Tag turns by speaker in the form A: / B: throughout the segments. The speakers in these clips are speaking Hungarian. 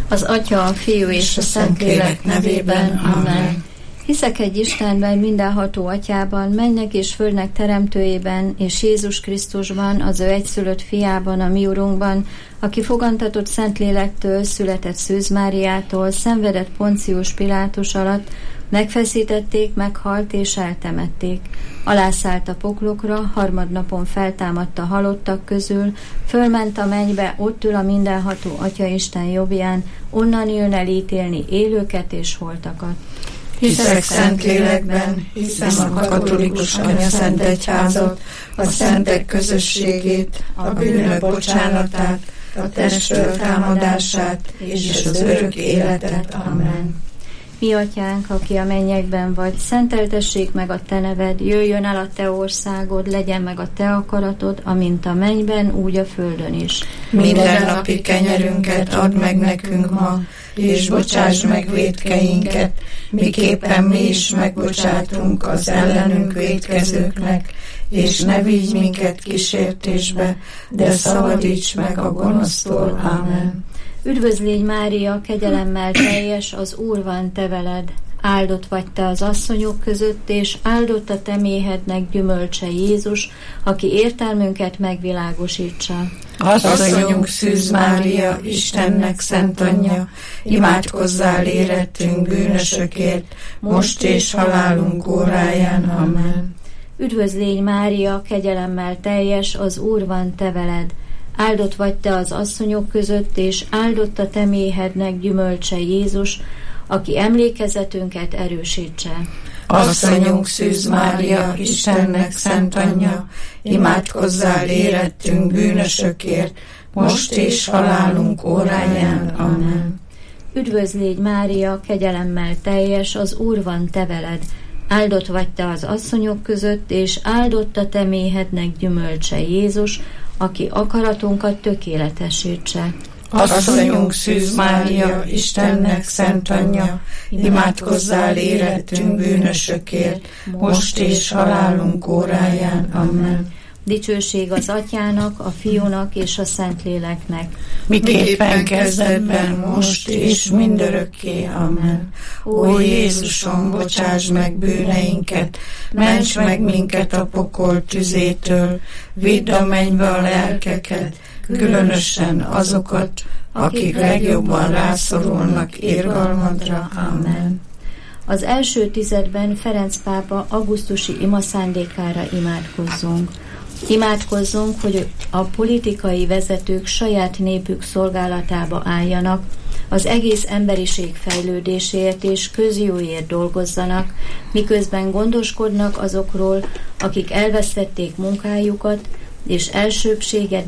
A: Az Atya, a Fiú és a Szentlélek nevében. Amen. Hiszek egy Istenben, mindenható Atyában, mennek és földnek teremtőjében, és Jézus Krisztusban, az ő egyszülött fiában, a mi Urunkban, aki fogantatott Szentlélektől, született Szűz Máriától, szenvedett Poncius Pilátus alatt, megfeszítették, meghalt és eltemették. Alászállt a poklokra, harmadnapon feltámadt a halottak közül, fölment a mennybe, ott ül a mindenható Atya Isten jobbján, onnan jön elítélni élőket és holtakat.
B: Hiszek Szentlélekben, hiszem a katolikus anyaszent egyházat, a szentek közösségét, a bűnök bocsánatát, a testről támadását és az örök életet. Amen.
A: Mi Atyánk, aki a mennyekben vagy, szenteltessék meg a te neved, jöjjön el a te országod, legyen meg a te akaratod, amint a mennyben, úgy a földön is.
B: Mindennapi kenyerünket add meg nekünk ma, és bocsáss meg vétkeinket, miképpen mi is megbocsátunk az ellenünk vétkezőknek, és ne vigy minket kísértésbe, de szabadíts meg a gonosztól. Amen.
A: Üdvözlégy Mária, kegyelemmel teljes, az Úr van te veled. Áldott vagy te az asszonyok között, és áldott a te méhednek gyümölcse Jézus, aki értelmünket megvilágosítsa.
B: Asszonyunk Szűz Mária, Istennek szent anyja, imádkozzál érettünk bűnösökért, most és halálunk óráján. Amen.
A: Üdvözlégy Mária, kegyelemmel teljes, az Úr van te veled. Áldott vagy te az asszonyok között, és áldott a te méhednek gyümölcse Jézus, aki emlékezetünket erősítse.
B: Asszonyunk Szűz Mária, Istennek szent anyja, imádkozzál érettünk bűnösökért, most és halálunk óráján. Amen.
A: Üdvözlégy Mária, kegyelemmel teljes, az Úr van te veled. Áldott vagy te az asszonyok között, és áldott a te méhednek gyümölcse Jézus, aki akaratunkat tökéletesítse.
B: Asszonyunk Szűz Mária, Istennek szent anyja, imádkozzál érettünk bűnösökért, most és halálunk óráján. Amen.
A: Dicsőség az Atyának, a Fiúnak és a Szentléleknek.
B: Miképpen kezdetben, most és mindörökké. Amen. Ó Jézusom, bocsáss meg bűneinket, ments meg minket a pokol tüzétől, vidd a mennybe a lelkeket, különösen azokat, akik legjobban rászorulnak irgalmadra. Amen.
A: Az első tizedben Ferenc pápa augusztusi imaszándékára imádkozzunk. Imádkozzunk, hogy a politikai vezetők saját népük szolgálatába álljanak, az egész emberiség fejlődéséért és közjóért dolgozzanak, miközben gondoskodnak azokról, akik elvesztették munkájukat, és elsőbbséget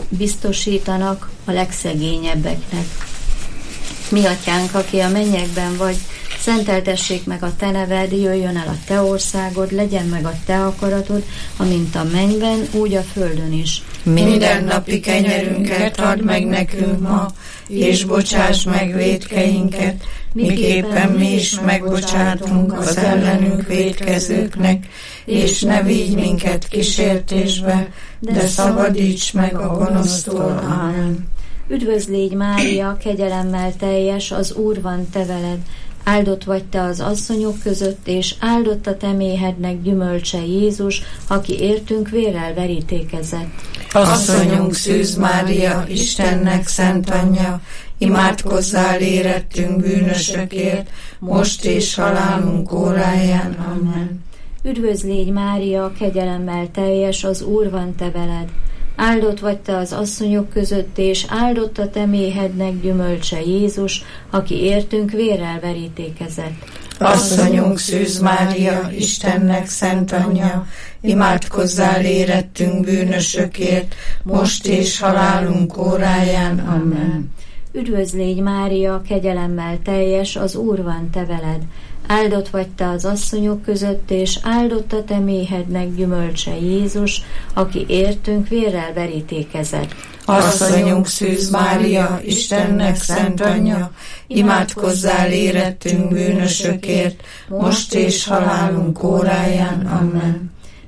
A: biztosítanak a legszegényebbeknek. Mi Atyánk, aki a mennyekben vagy, szenteltessék meg a te neved, jöjjön el a te országod, legyen meg a te akaratod, amint a mennyben, úgy a földön is.
B: Mindennapi kenyerünket add meg nekünk ma, és bocsáss meg vétkeinket, miképpen mi is megbocsátunk az ellenünk vétkezőknek, és ne vigy minket kísértésbe, de szabadíts meg a gonosztól. Amen.
A: Üdvözlégy Mária, kegyelemmel teljes, az Úr van te veled. Áldott vagy te az asszonyok között, és áldott a te méhednek gyümölcse Jézus, aki értünk vérrel verítékezett.
B: Asszonyunk Szűz Mária, Istennek szent anyja, imádkozzál érettünk bűnösökért, most és halálunk óráján. Amen.
A: Üdvözlégy Mária, kegyelemmel teljes, az Úr van te veled. Áldott vagy te az asszonyok között, és áldott a te méhednek gyümölcse Jézus, aki értünk vérrel verítékezett.
B: Asszonyunk Szűz Mária, Istennek szent anyja, imádkozzál érettünk bűnösökért, most és halálunk óráján. Amen.
A: Üdvözlégy Mária, kegyelemmel teljes, az Úr van te veled. Áldott vagy te az asszonyok között, és áldott a te méhednek gyümölcse Jézus, aki értünk vérrel verítékezett.
B: Asszonyunk Szűz Mária, Istennek szent anyja, imádkozzál érettünk bűnösökért, most és halálunk óráján. Amen.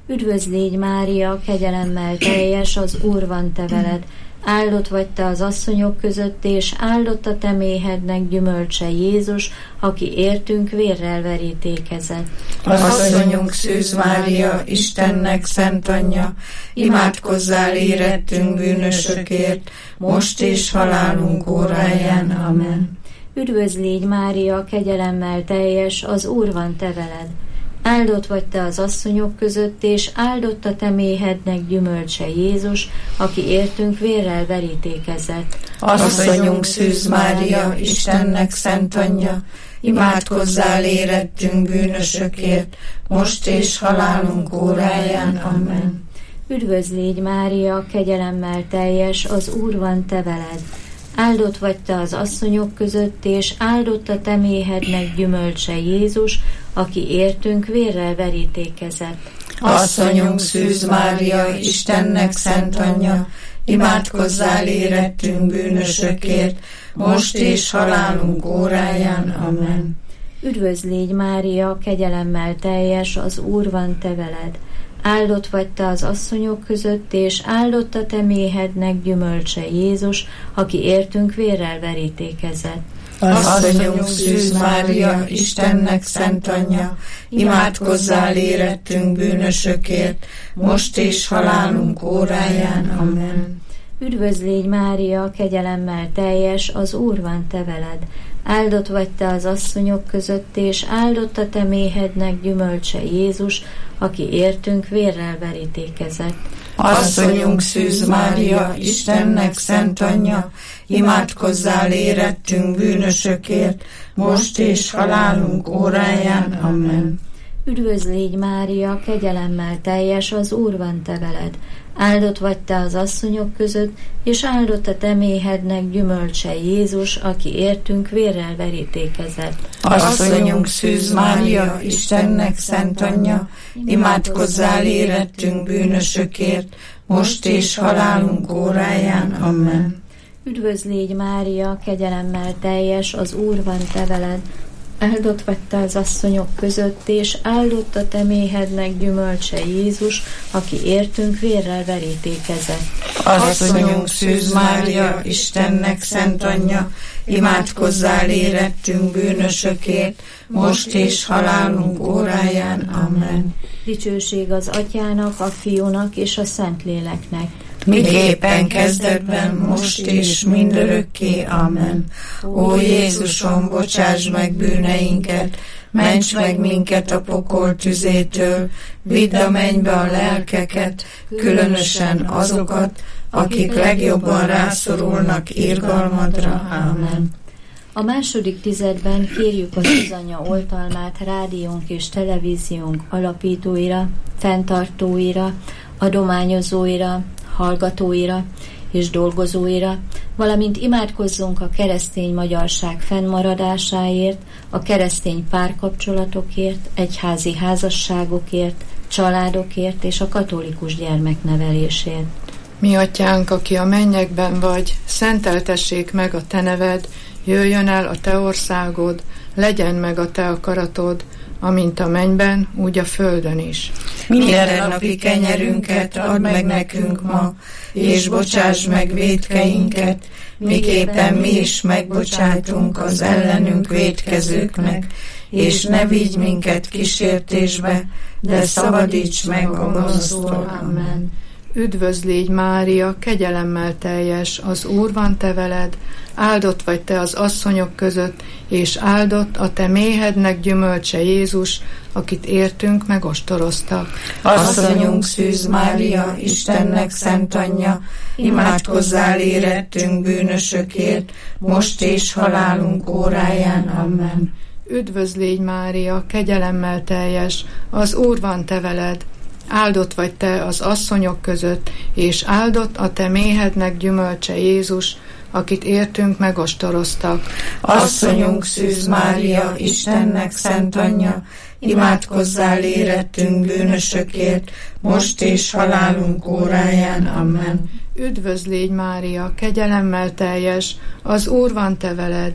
A: Üdvözl légy Mária, kegyelemmel teljes, az Úr van te veled. Áldott vagy te az asszonyok között, és áldott a te méhednek gyümölcse Jézus, aki értünk vérrel verítékezett.
B: Asszonyunk Szűz Mária, Istennek szent anyja, imádkozzál érettünk bűnösökért, most és halálunk óráján. Amen.
A: Üdvözl légy Mária, kegyelemmel teljes, az Úr van te veled. Áldott vagy te az asszonyok között, és áldott a te méhednek gyümölcse Jézus, aki értünk vérrel verítékezett.
B: Asszonyunk Szűz Mária, Istennek szent anyja, imádkozzál érettünk bűnösökért, most és halálunk óráján. Amen.
A: Üdvözl légy Mária, kegyelemmel teljes, az Úr van te veled. Áldott vagy te az asszonyok között, és áldott a te méhednek gyümölcse Jézus, aki értünk vérrel verítékezett.
B: Asszonyunk Szűz Mária, Istennek szent anyja, imádkozzál érettünk bűnösökért, most és halálunk óráján. Amen.
A: Üdvözl légy Mária, kegyelemmel teljes, az Úr van te veled. Áldott vagy te az asszonyok között, és áldott a te méhednek gyümölcse Jézus, aki értünk vérrel verítékezett.
B: Asszonyunk Szűz Mária, Istennek szent anyja, imádkozzál érettünk bűnösökért, most és halálunk óráján. Amen.
A: Üdvözl légy Mária, kegyelemmel teljes, az Úr van te veled. Áldott vagy te az asszonyok között, és áldott a te méhednek gyümölcse Jézus, aki értünk vérrel verítékezett.
B: Asszonyunk Szűz Mária, Istennek szent anyja, imádkozzál érettünk bűnösökért, most és halálunk óráján. Amen.
A: Üdvözl légy Mária, kegyelemmel teljes, az Úr van te veled. Áldott vagy te az asszonyok között, és áldott a te méhednek gyümölcse Jézus, aki értünk vérrel verítékezett.
B: Asszonyunk Szűz Mária, Istennek szent anyja, imádkozzál érettünk bűnösökért, most és halálunk óráján. Amen.
A: Üdvözl légy Mária, kegyelemmel teljes, az Úr van te veled. Áldott vagy te az asszonyok között, és áldott a te méhednek gyümölcse Jézus, aki értünk vérrel verítékezett.
B: Asszonyunk Szűz Mária, Istennek szent anyja, imádkozzál érettünk bűnösökért, most és halálunk óráján. Amen.
A: Dicsőség az Atyának, a Fiúnak és a Szentléleknek,
B: miképpen kezdetben, most és mindörökké. Amen. Ó Jézusom, bocsáss meg bűneinket, ments meg minket a pokol tüzétől, vidd a mennybe a lelkeket, különösen azokat, akik legjobban rászorulnak irgalmadra. Amen.
A: A második tizedben kérjük a Szűzanya oltalmát rádiónk és televíziónk alapítóira, fenntartóira, adományozóira, hallgatóira és dolgozóira, valamint imádkozzunk a keresztény magyarság fennmaradásáért, a keresztény párkapcsolatokért, egyházi házasságokért, családokért és a katolikus gyermeknevelésért.
C: Mi atyánk, aki a mennyekben vagy, szenteltessék meg a te neved, jöjjön el a te országod, legyen meg a te akaratod, amint a mennyben, úgy a földön is.
B: Mindennapi kenyerünket add meg nekünk ma, és bocsáss meg vétkeinket, miképpen mi is megbocsátunk az ellenünk vétkezőknek, és ne vigy minket kísértésbe, de szabadíts meg a gonosztól. Amen.
C: Üdvözl légy Mária, kegyelemmel teljes, az Úr van te veled, áldott vagy te az asszonyok között, és áldott a te méhednek gyümölcse Jézus, akit értünk megostoroztak.
B: Asszonyunk Szűz Mária, Istennek szent anyja, imádkozzál érettünk bűnösökért, most és halálunk óráján. Amen.
C: Üdvözl légy Mária, kegyelemmel teljes, az Úr van te veled, áldott vagy te az asszonyok között, és áldott a te méhednek gyümölcse Jézus, akit értünk megostoroztak.
B: Asszonyunk Szűz Mária, Istennek szent anyja, imádkozzál érettünk bűnösökért, most és halálunk óráján. Amen.
C: Üdvözl légy Mária, kegyelemmel teljes, az Úr van te veled,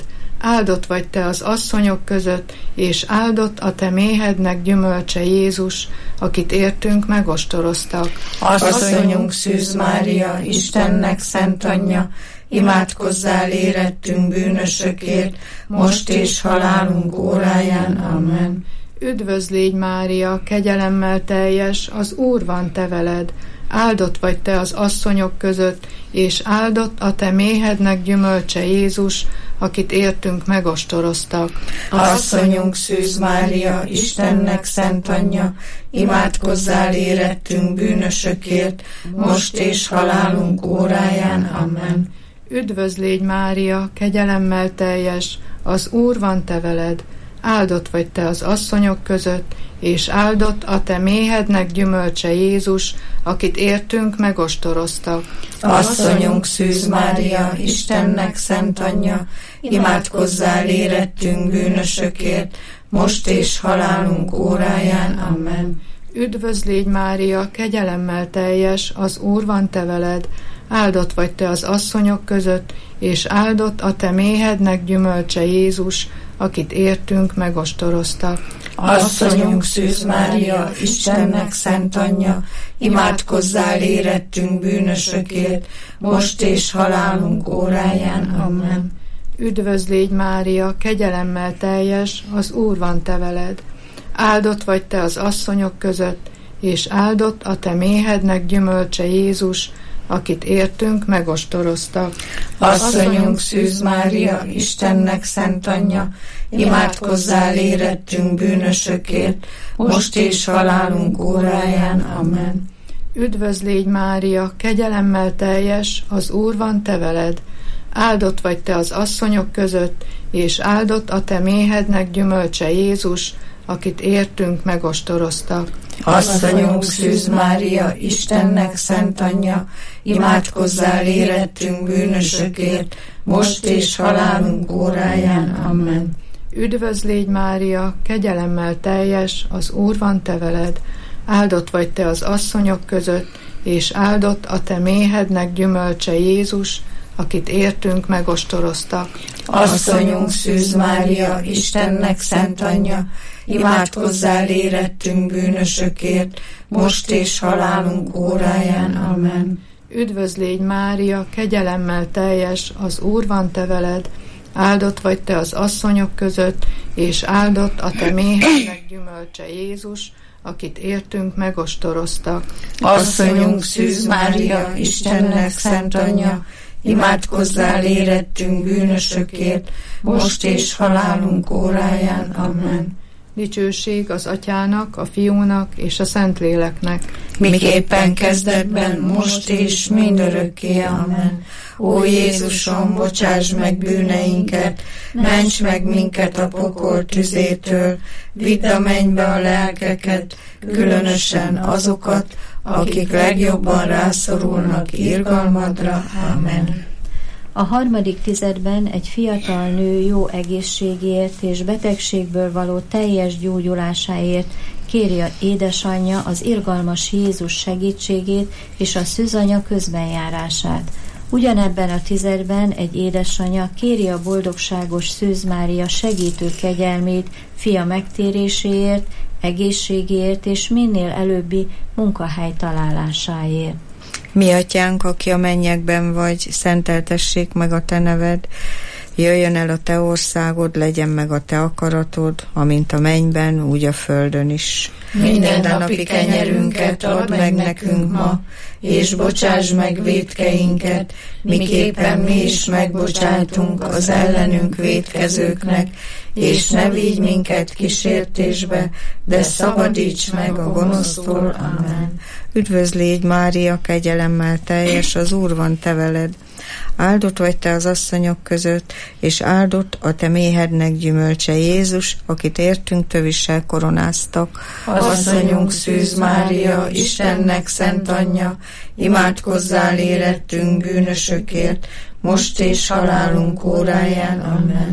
C: áldott vagy te az asszonyok között, és áldott a te méhednek gyümölcse Jézus, akit értünk megostoroztak.
B: Asszonyunk Szűz Mária, Istennek szent anyja, imádkozzál érettünk bűnösökért, most és halálunk óráján. Amen.
C: Üdvözl légy Mária, kegyelemmel teljes, az Úr van te veled, áldott vagy te az asszonyok között, és áldott a te méhednek gyümölcse Jézus, akit értünk megostoroztak.
B: Asszonyunk Szűz Mária, Istennek szent anyja, imádkozzál érettünk bűnösökért, most és halálunk óráján. Amen.
C: Üdvözl légy Mária, kegyelemmel teljes, az Úr van te veled, áldott vagy te az asszonyok között, és áldott a te méhednek gyümölcse Jézus, akit értünk megostoroztak.
B: Asszonyunk Szűz Mária, Istennek szent anyja, imádkozzál érettünk bűnösökért, most és halálunk óráján. Amen.
C: Üdvözl légy Mária, kegyelemmel teljes, az Úr van te veled, áldott vagy te az asszonyok között, és áldott a te méhednek gyümölcse Jézus, akit értünk megostoroztak.
B: Asszonyunk Szűz Mária, Istennek szent anyja, imádkozzál érettünk bűnösökért, most és halálunk óráján. Amen.
C: Üdvözl légy Mária, kegyelemmel teljes, az Úr van te veled, áldott vagy te az asszonyok között, és áldott a te méhednek gyümölcse Jézus, akit értünk megostoroztak.
B: Asszonyunk Szűz Mária, Istennek szent anyja, imádkozzál érettünk bűnösökért, most és halálunk óráján. Amen.
C: Üdvözl légy Mária, kegyelemmel teljes, az Úr van te veled, áldott vagy te az asszonyok között, és áldott a te méhednek gyümölcse Jézus, akit értünk megostoroztak.
B: Asszonyunk Szűz Mária, Istennek szent anyja, imádkozzál érettünk bűnösökért, most és halálunk óráján. Amen.
C: Üdvözl légy Mária, kegyelemmel teljes, az Úr van te veled, áldott vagy te az asszonyok között, és áldott a te méhednek gyümölcse Jézus, akit értünk megostoroztak.
B: Asszonyunk Szűz Mária, Istennek szent anyja, imádkozzál érettünk bűnösökért, most és halálunk óráján. Amen.
C: Üdvözl légy Mária, kegyelemmel teljes, az Úr van te veled, áldott vagy te az asszonyok között, és áldott a te méhednek gyümölcse Jézus, akit értünk megostoroztak.
B: Asszonyunk Szűz Mária, Istennek szent anyja, imádkozzál érettünk bűnösökért, most és halálunk óráján. Amen.
C: Dicsőség az Atyának, a Fiúnak és a Szentléleknek.
B: Miképpen kezdetben, most és mindörökké. Amen. Ó Jézusom, bocsáss meg bűneinket, ments meg minket a pokol tüzétől, vidd a mennybe a lelkeket, különösen azokat, akik legjobban rászorulnak irgalmadra. Amen.
A: A harmadik tizedben egy fiatal nő jó egészségért és betegségből való teljes gyógyulásáért kéri a édesanyja az irgalmas Jézus segítségét és a szűzanya közbenjárását. Ugyanebben a tizedben egy édesanyja kéri a boldogságos Szűz Mária segítő kegyelmét fia megtéréséért, egészségéért és minél előbbi munkahely találásáért.
D: Mi atyánk, aki a mennyekben vagy, szenteltessék meg a te neved, jöjjön el a te országod, legyen meg a te akaratod, amint a mennyben, úgy a földön is.
B: Mindennapi kenyerünket add meg nekünk ma, és bocsáss meg vétkeinket, miképpen mi is megbocsátunk az ellenünk vétkezőknek, és ne vigy minket kísértésbe, de szabadíts meg a gonosztól. Amen.
D: Üdvözl légy Mária, kegyelemmel teljes, az Úr van te veled. Áldott vagy te az asszonyok között, és áldott a te méhednek gyümölcse Jézus, akit értünk tövissel koronáztak.
B: Asszonyunk Szűz Mária, Istennek szent anyja, imádkozzál érettünk bűnösökért, most és halálunk óráján. Amen.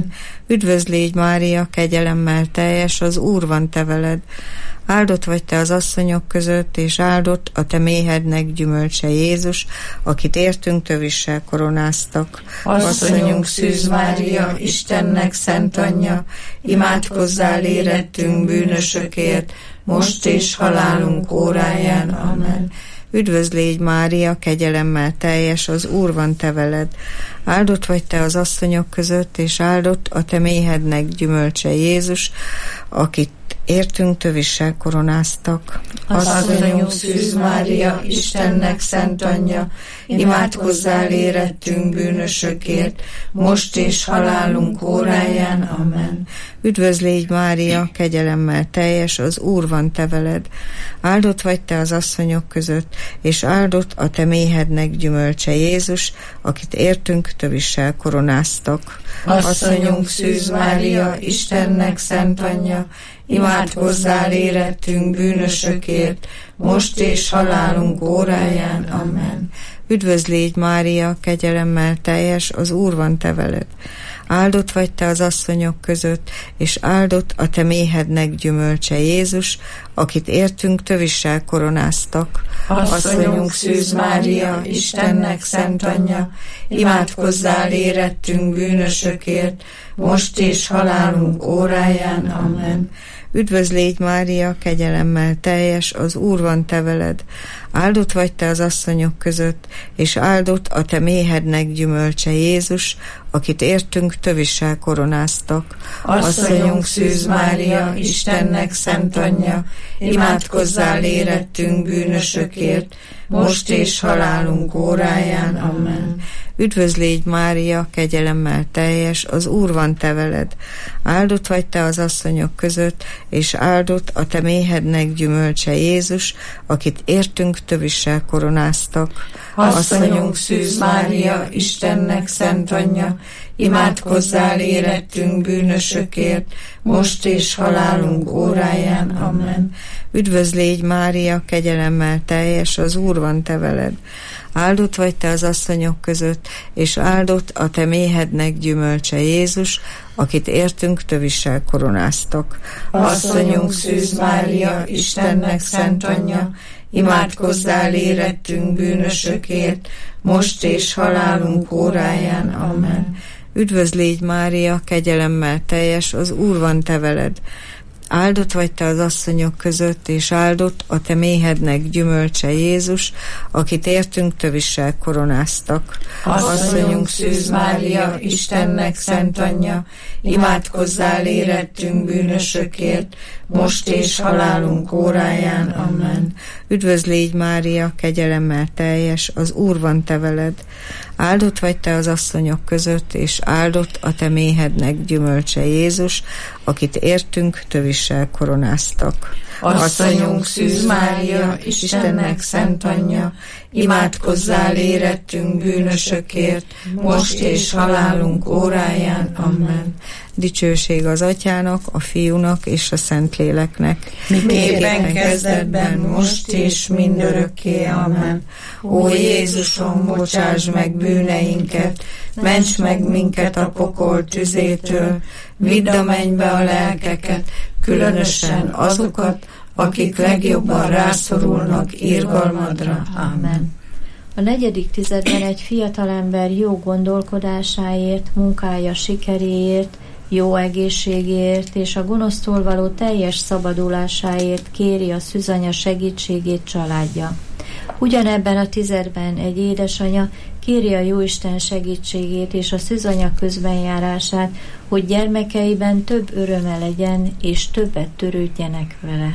D: Üdvözl légy, Mária, kegyelemmel teljes, az Úr van te veled. Áldott vagy te az asszonyok között, és áldott a te méhednek gyümölcse Jézus, akit értünk tövissel koronáztak.
B: Asszonyunk Szűz Mária, Istennek szent anyja, imádkozzál érettünk bűnösökért, most és halálunk óráján. Amen.
D: Üdvözl légy, Mária, kegyelemmel teljes, az Úr van te veled. Áldott vagy te az asszonyok között, és áldott a te méhednek gyümölcse Jézus, akit értünk tövissel koronáztak.
B: Asszonyunk Szűz Mária, Istennek szent anyja, imádkozzál érettünk bűnösökért, most és halálunk óráján. Amen.
D: Üdvözl légy, Mária, kegyelemmel teljes, az Úr van te veled. Áldott vagy te az asszonyok között, és áldott a te méhednek gyümölcse Jézus, akit értünk tövissel koronáztak.
B: Asszonyunk Szűz Mária, Istennek szent anyja, imádkozzál érettünk bűnösökért, most és halálunk óráján. Amen.
D: Üdvözl légy, Mária, kegyelemmel teljes, az Úr van te veled. Áldott vagy te az asszonyok között, és áldott a te méhednek gyümölcse Jézus, akit értünk tövissel koronáztak.
B: Asszonyunk Szűz Mária, Istennek szent anyja, imádkozzál érettünk bűnösökért, most és halálunk óráján. Amen.
D: Üdvözl légy, Mária, kegyelemmel teljes, az Úr van te veled. Áldott vagy te az asszonyok között, és áldott a te méhednek gyümölcse Jézus, akit értünk tövissel koronáztak.
B: Asszonyunk Szűz Mária, Istennek szent anyja, imádkozzál érettünk bűnösökért, most és halálunk óráján. Amen.
D: Üdvözl légy, Mária, kegyelemmel teljes, az Úr van te veled. Áldott vagy te az asszonyok között, és áldott a te méhednek gyümölcse Jézus, akit értünk tövissel koronáztak.
B: Asszonyunk Szűz Mária, Istennek szent anyja, imádkozzál érettünk bűnösökért, most és halálunk óráján. Amen.
D: Üdvözl légy, Mária, kegyelemmel teljes, az Úr van te veled. Áldott vagy te az asszonyok között, és áldott a te méhednek gyümölcse Jézus, akit értünk tövissel koronáztak.
B: Asszonyunk Szűz Mária, Istennek szent anyja, imádkozzál érettünk bűnösökért, most és halálunk óráján. Amen.
D: Üdvözl légy, Mária, kegyelemmel teljes, az Úr van te veled. Áldott vagy te az asszonyok között, és áldott a te méhednek gyümölcse Jézus, akit értünk tövissel koronáztak.
B: Asszonyunk Szűz Mária, Istennek szent anyja, imádkozzál érettünk bűnösökért, most és halálunk óráján. Amen.
D: Üdvözl légy, Mária, kegyelemmel teljes, az Úr van te veled. Áldott vagy te az asszonyok között, és áldott a te méhednek gyümölcse Jézus, akit értünk tövissel koronáztak.
B: Asszonyunk Szűz Mária, Istennek szent anyja, imádkozzál érettünk bűnösökért, most és halálunk óráján. Amen.
D: Dicsőség az Atyának, a Fiúnak és a Szentléleknek.
B: Miképpen kezdetben, most és mindörökké. Amen. Ó Jézusom, bocsáss meg bűneinket, ments meg minket a pokol tüzétől, vidd a mennybe a lelkeket, különösen azokat, akik legjobban rászorulnak irgalmadra. Amen.
A: A 4. tizedben egy fiatalember jó gondolkodásáért, munkája sikeréért, jó egészségéért és a gonosztól való teljes szabadulásáért kéri a szűzanya segítségét családja. Ugyanebben a tizedben egy édesanya kéri a Jóisten segítségét és a szűzanya közbenjárását, hogy gyermekeiben több öröme legyen és többet törődjenek vele.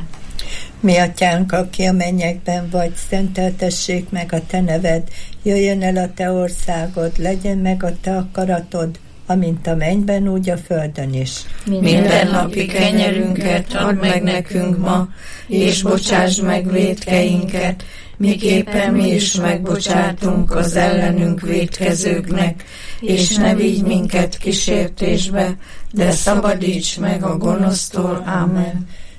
E: Mi atyánk, aki a mennyekben vagy, szenteltessék meg a te neved, jöjjön el a te országod, legyen meg a te akaratod, amint a mennyben, úgy a földön is.
B: Minden napi kenyerünket add meg nekünk ma, és bocsáss meg vétkeinket, miképpen mi is megbocsátunk az ellenünk vétkezőknek, és ne vigy minket kísértésbe, de szabadíts meg a gonosztól. Amen.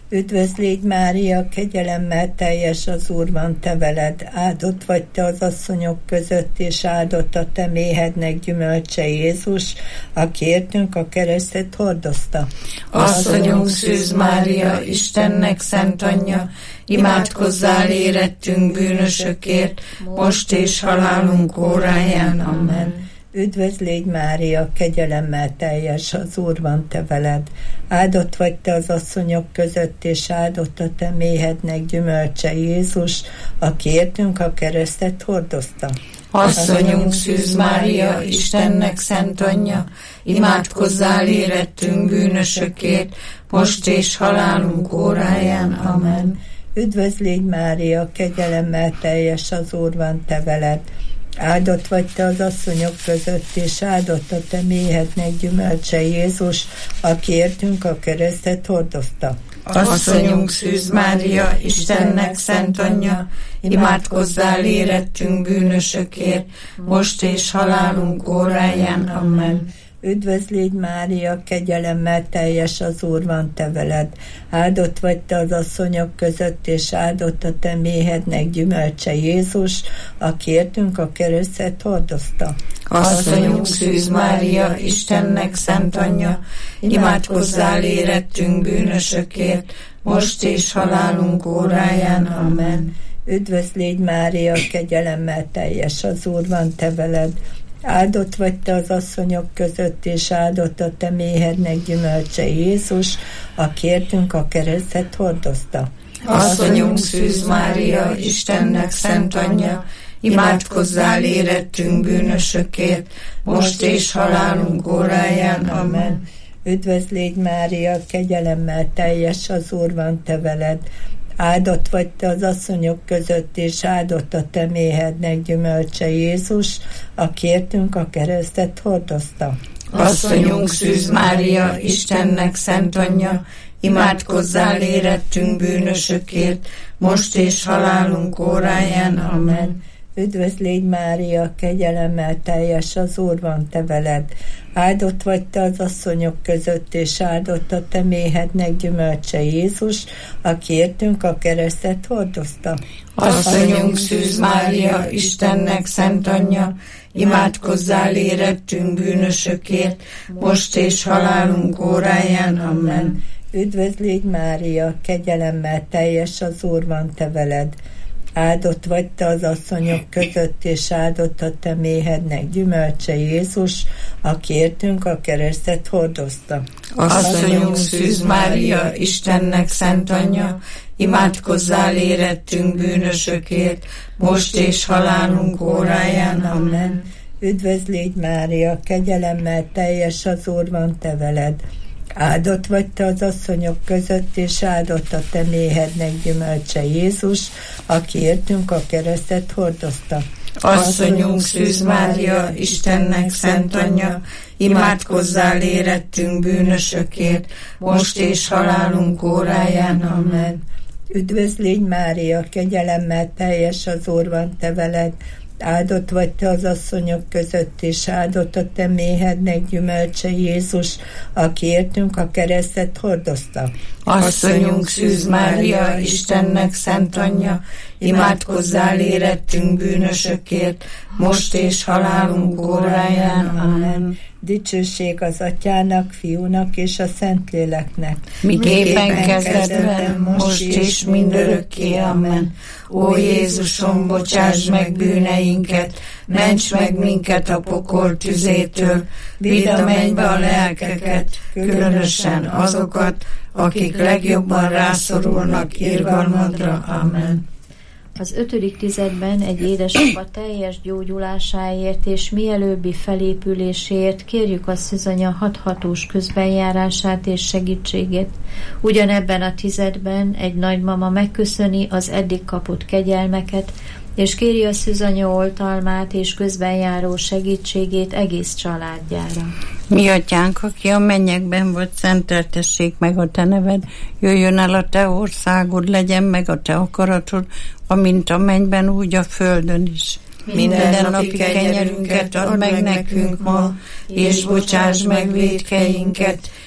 E: Üdvözl légy Mária, kegyelemmel teljes, az Úr van te veled, áldott vagy te az asszonyok között, és áldott a te méhednek gyümölcse Jézus, aki értünk a keresztet hordozta.
B: Asszonyunk Szűz Mária, Istennek szent anyja, imádkozzál érettünk bűnösökért, most és halálunk óráján. Amen.
E: Üdvözl légy Mária, kegyelemmel teljes, az Úr van te veled, áldott vagy te az asszonyok között, és áldott a te méhednek gyümölcse Jézus, aki értünk a keresztet hordozta.
B: Asszonyunk Szűz Mária, Istennek szent anyja, imádkozzál érettünk bűnösökért, most és halálunk óráján. Amen.
E: Üdvözl légy Mária, kegyelemmel teljes, az Úr van te veled, áldott vagy te az asszonyok között, és áldott a te méhednek gyümölcse Jézus, aki értünk a keresztet hordozta.
B: Asszonyunk Szűz Mária, Istennek szent anyja, imádkozzál érettünk bűnösökért, most és halálunk óráján. Amen.
E: Üdvözl légy Mária, kegyelemmel teljes, az Úr van te veled, áldott vagy te az asszonyok között, és áldott a te méhednek gyümölcse Jézus, aki értünk a keresztet hordozta.
B: Asszonyunk Szűz Mária, Istennek szent anyja, imádkozzál érettünk bűnösökért, most és halálunk óráján. Amen.
E: Üdvözl légy Mária, kegyelemmel teljes, az Úr van te veled, áldott vagy te az asszonyok között, és áldott a te méhednek gyümölcse Jézus, aki értünk a keresztet hordozta.
B: Asszonyunk Szűz Mária, Istennek szent anyja, imádkozzál érettünk bűnösökért, most és halálunk óráján. Amen.
E: Üdvözl légy Mária, kegyelemmel teljes, az Úr van te veled, áldott vagy te az asszonyok között, és áldott a te méhednek gyümölcse Jézus, aki értünk a keresztet hordozta.
B: Asszonyunk Szűz Mária, Istennek szent anyja, imádkozzál érettünk bűnösökért, most és halálunk óráján. Amen.
E: Üdvözl légy Mária, kegyelemmel teljes, az Úr van te veled, áldott vagy te az asszonyok között, és áldott a te méhednek gyümölcse Jézus, aki értünk a keresztet hordozta.
B: Asszonyunk Szűz Mária, Istennek szent anyja, imádkozzál érettünk bűnösökért, most és halálunk óráján. Amen.
E: Üdvözl légy Mária, kegyelemmel teljes, az Úr van te veled, áldott vagy te az asszonyok között, és áldott a te méhednek gyümölcse Jézus, aki értünk a keresztet hordozta.
B: Asszonyunk Szűz Mária, Istennek szent anyja, imádkozzál érettünk bűnösökért, most és halálunk óráján. Amen.
E: Üdvözl légy Mária, kegyelemmel teljes, az Úr van te veled, áldott vagy te az asszonyok között, és áldott a te méhednek gyümölcse Jézus, aki értünk a keresztet hordozta.
B: Asszonyunk Szűz Mária, Istennek szent anyja, imádkozzál érettünk bűnösökért, most és halálunk óráján. Amen.
E: Üdvözl légy Mária, kegyelemmel teljes, az Úr van te veled, áldott vagy te az asszonyok között, és áldott a te méhednek gyümölcse Jézus, aki értünk a keresztet hordozta.
B: Asszonyunk Szűz Mária, Istennek szent anyja, imádkozzál érettünk bűnösökért, most és halálunk óráján. Amen.
E: Dicsőség az Atyának, Fiúnak és a Szentléleknek.
B: Miképpen kezdetben, most és mindörökké. Amen. Ó Jézusom, bocsáss meg bűneinket, ments meg minket a pokol tüzétől, vidd a mennybe a lelkeket, különösen azokat, akik legjobban rászorulnak irgalmadra. Amen.
A: Az 5. tizedben egy édesapa teljes gyógyulásáért és mielőbbi felépüléséért kérjük a szűzanya hathatós közbenjárását és segítségét. Ugyanebben a tizedben egy nagymama megköszöni az eddig kapott kegyelmeket, és kéri a szűzanya oltalmát és közbenjáró segítségét egész családjára.
D: Mi atyánk, aki a mennyekben vagy, szenteltessék meg a te neved, jöjjön el a te országod, legyen meg a te akaratod, amint a mennyben, úgy a földön is.
B: Minden napi kenyerünket add meg nekünk ma, és bocsáss meg vétkeinket,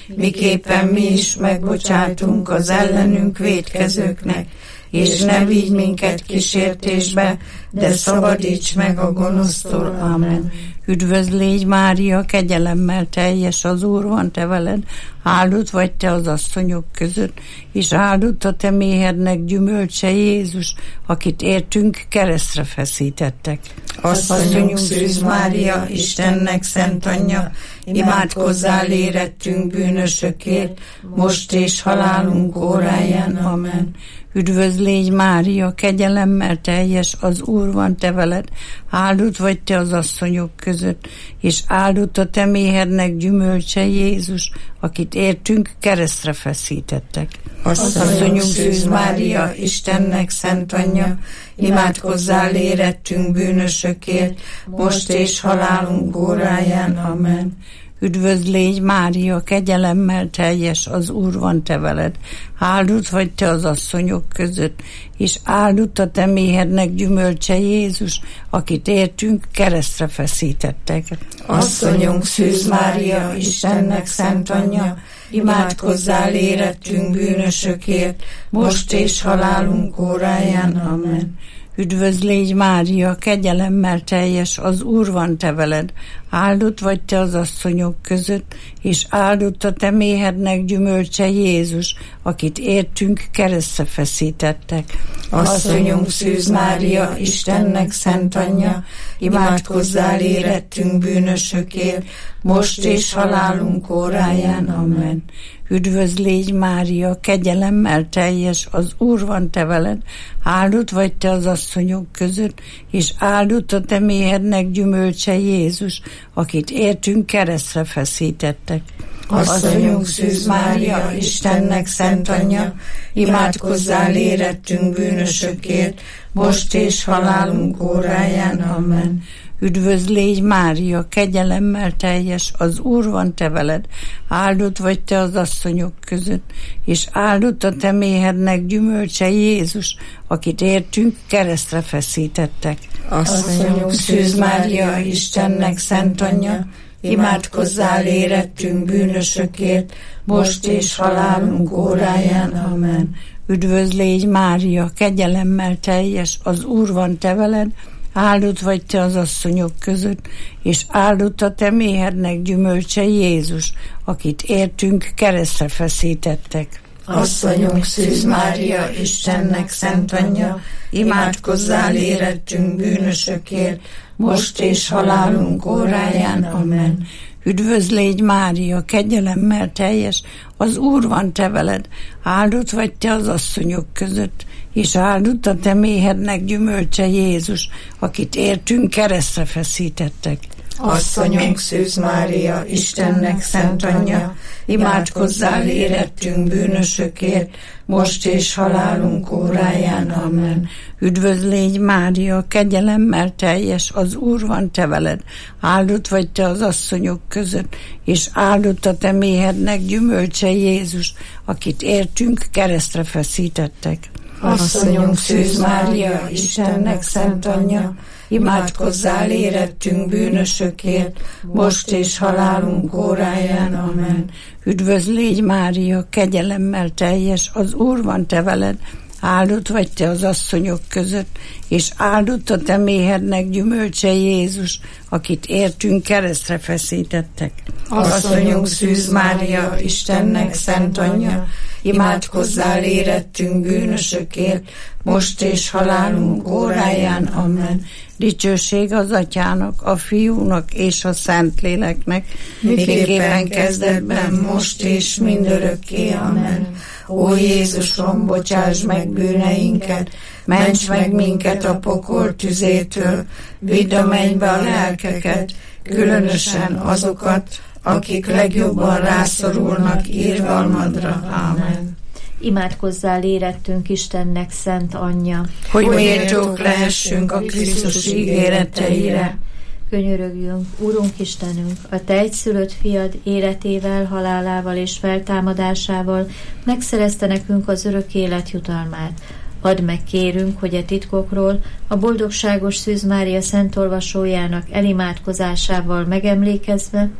B: miképpen mi is megbocsátunk az ellenünk vétkezőknek, és ne vigy minket kísértésbe, de szabadíts meg a gonosztól. Amen.
F: Üdvözl légy, Mária, kegyelemmel teljes, az Úr van te veled, áldott vagy te az asszonyok között, és áldott a te méhednek gyümölcse Jézus, akit értünk keresztre feszítettek.
B: Asszonyunk Szűz Mária, Istennek szent anyja, imádkozzál érettünk bűnösökért, most és halálunk óráján. Amen.
F: Üdvözl légy, Mária, kegyelemmel teljes, az Úr van te veled, áldott vagy te az asszonyok között, és áldott a te méhednek gyümölcse Jézus, akit értünk keresztre feszítettek.
B: Asszonyunk Szűz Mária, Istennek szent anyja, imádkozzál érettünk bűnösökért, most és halálunk óráján. Amen.
F: Üdvözl légy, Mária, kegyelemmel teljes, az Úr van te veled, áldott vagy te az asszonyok között, és áldott a te méhednek gyümölcse Jézus, akit értünk keresztre feszítettek.
B: Asszonyunk Szűz Mária, Istennek szent anyja, imádkozzál érettünk bűnösökért, most és halálunk óráján. Amen.
F: Üdvözl légy, Mária, kegyelemmel teljes, az Úr van te veled, áldott vagy te az asszonyok között, és áldott a te méhednek gyümölcse Jézus, akit értünk keresztre feszítettek.
B: Asszonyunk Szűz Mária, Istennek szent anyja, imádkozzál érettünk bűnösökért, most és halálunk óráján. Amen.
F: Üdvözl légy, Mária, kegyelemmel teljes, az Úr van te veled, áldott vagy te az asszonyok között, és áldott a te méhednek gyümölcse Jézus, akit értünk keresztre feszítettek.
B: Asszonyunk Szűz Mária, Istennek szent anyja, imádkozzál érettünk bűnösökért, most és halálunk óráján. Amen.
F: Üdvözl légy, Mária, kegyelemmel teljes, az Úr van te veled, áldott vagy te az asszonyok között, és áldott a te méhednek gyümölcse Jézus, akit értünk keresztre feszítettek.
B: Asszonyunk Szűz Mária, Istennek szent anyja, imádkozzál érettünk bűnösökért, most és halálunk óráján. Amen.
F: Üdvözl légy, Mária, kegyelemmel teljes, az Úr van te veled, áldott vagy te az asszonyok között, és áldott a te méhednek gyümölcse Jézus, akit értünk keresztre feszítettek.
B: Asszonyunk Szűz Mária, Istennek szent anyja, imádkozzál érettünk bűnösökért, most és halálunk óráján. Amen.
F: Üdvözl légy, Mária, kegyelemmel teljes, az Úr van te veled, áldott vagy te az asszonyok között, és áldott a te méhednek gyümölcse Jézus, akit értünk keresztre feszítettek.
B: Asszonyunk Szűz Mária, Istennek szent anyja, imádkozzál érettünk bűnösökért, most és halálunk óráján. Amen.
F: Üdvözl légy, Mária, kegyelemmel teljes, az Úr van te veled, áldott vagy te az asszonyok között, és áldott a te méhednek gyümölcse Jézus, akit értünk keresztre feszítettek.
B: Asszonyunk Szűz Mária, Istennek szent anyja, imádkozzál érettünk bűnösökért, most és halálunk óráján. Amen.
F: Üdvözl légy, Mária, kegyelemmel teljes, az Úr van te veled, áldott vagy te az asszonyok között, és áldott a te méhednek gyümölcse Jézus, akit értünk keresztre feszítettek.
B: Asszonyunk Szűz Mária, Istennek szent anyja, imádkozzál érettünk bűnösökért, most és halálunk óráján. Amen.
F: Dicsőség az Atyának, a Fiúnak és a Szentléleknek,
B: miképpen kezdetben, most és mindörökké. Amen. Ó Jézusom, bocsáss meg bűneinket, ments meg minket a pokol tüzétől, vidd a mennybe a lelkeket, különösen azokat, akik legjobban rászorulnak irgalmadra. Amen.
A: Imádkozzál érettünk Istennek szent anyja,
B: hogy méltók lehessünk a Krisztus ígéreteire.
A: Könyörögjünk, Urunk Istenünk, a te egyszülött fiad életével, halálával és feltámadásával megszerezte nekünk az örök élet jutalmát. Add meg, kérünk, hogy a titkokról a boldogságos Szűz Mária szent olvasójának elimádkozásával megemlékezve,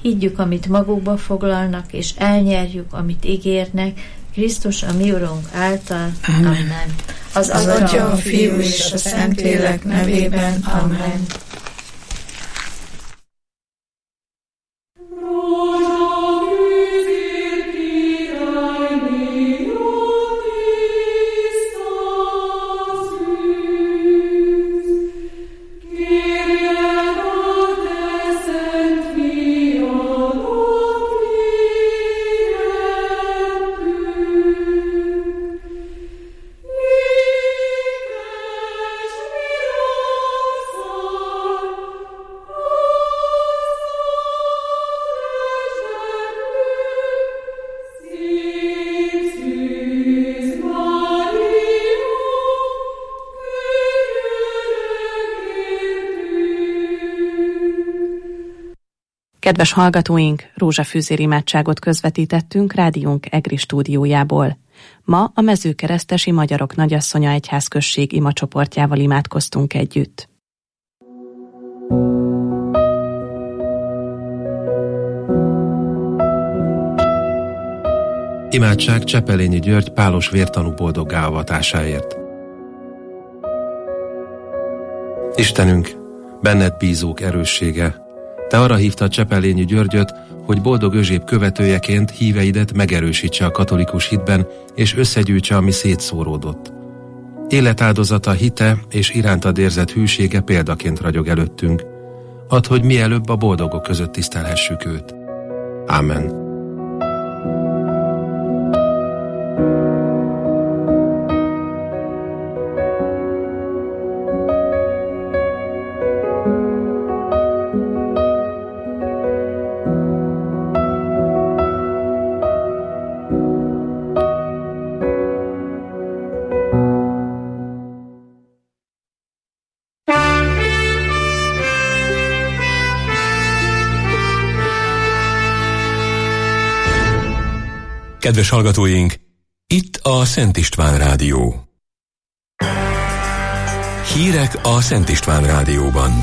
A: higgyük, amit magukba foglalnak, és elnyerjük, amit ígérnek, Krisztus a mi Urunk által. Amen.
B: Az Atya, a Fiú és a Szentlélek nevében. Amen.
G: Kedves hallgatóink, rózsafűzér imádságot közvetítettünk rádiónk EGRI stúdiójából. Ma a Mezőkeresztesi Magyarok Nagyasszonya Egyházközség imacsoportjával imádkoztunk együtt.
H: Imádság Csepelényi György pálos vértanú boldoggá avatásáért. Istenünk, benned bízók erőssége, Te arra hívtad Csepelényi Györgyöt, hogy boldog özséb követőjeként híveidet megerősítse a katolikus hitben, és összegyűjtse, ami szétszóródott. Életáldozata, hite és irántad érzett hűsége példaként ragyog előttünk. Add, hogy mielőbb a boldogok között tisztelhessük őt. Ámen.
I: Kedves hallgatóink, itt a Szent István Rádió. Hírek a Szent István Rádióban.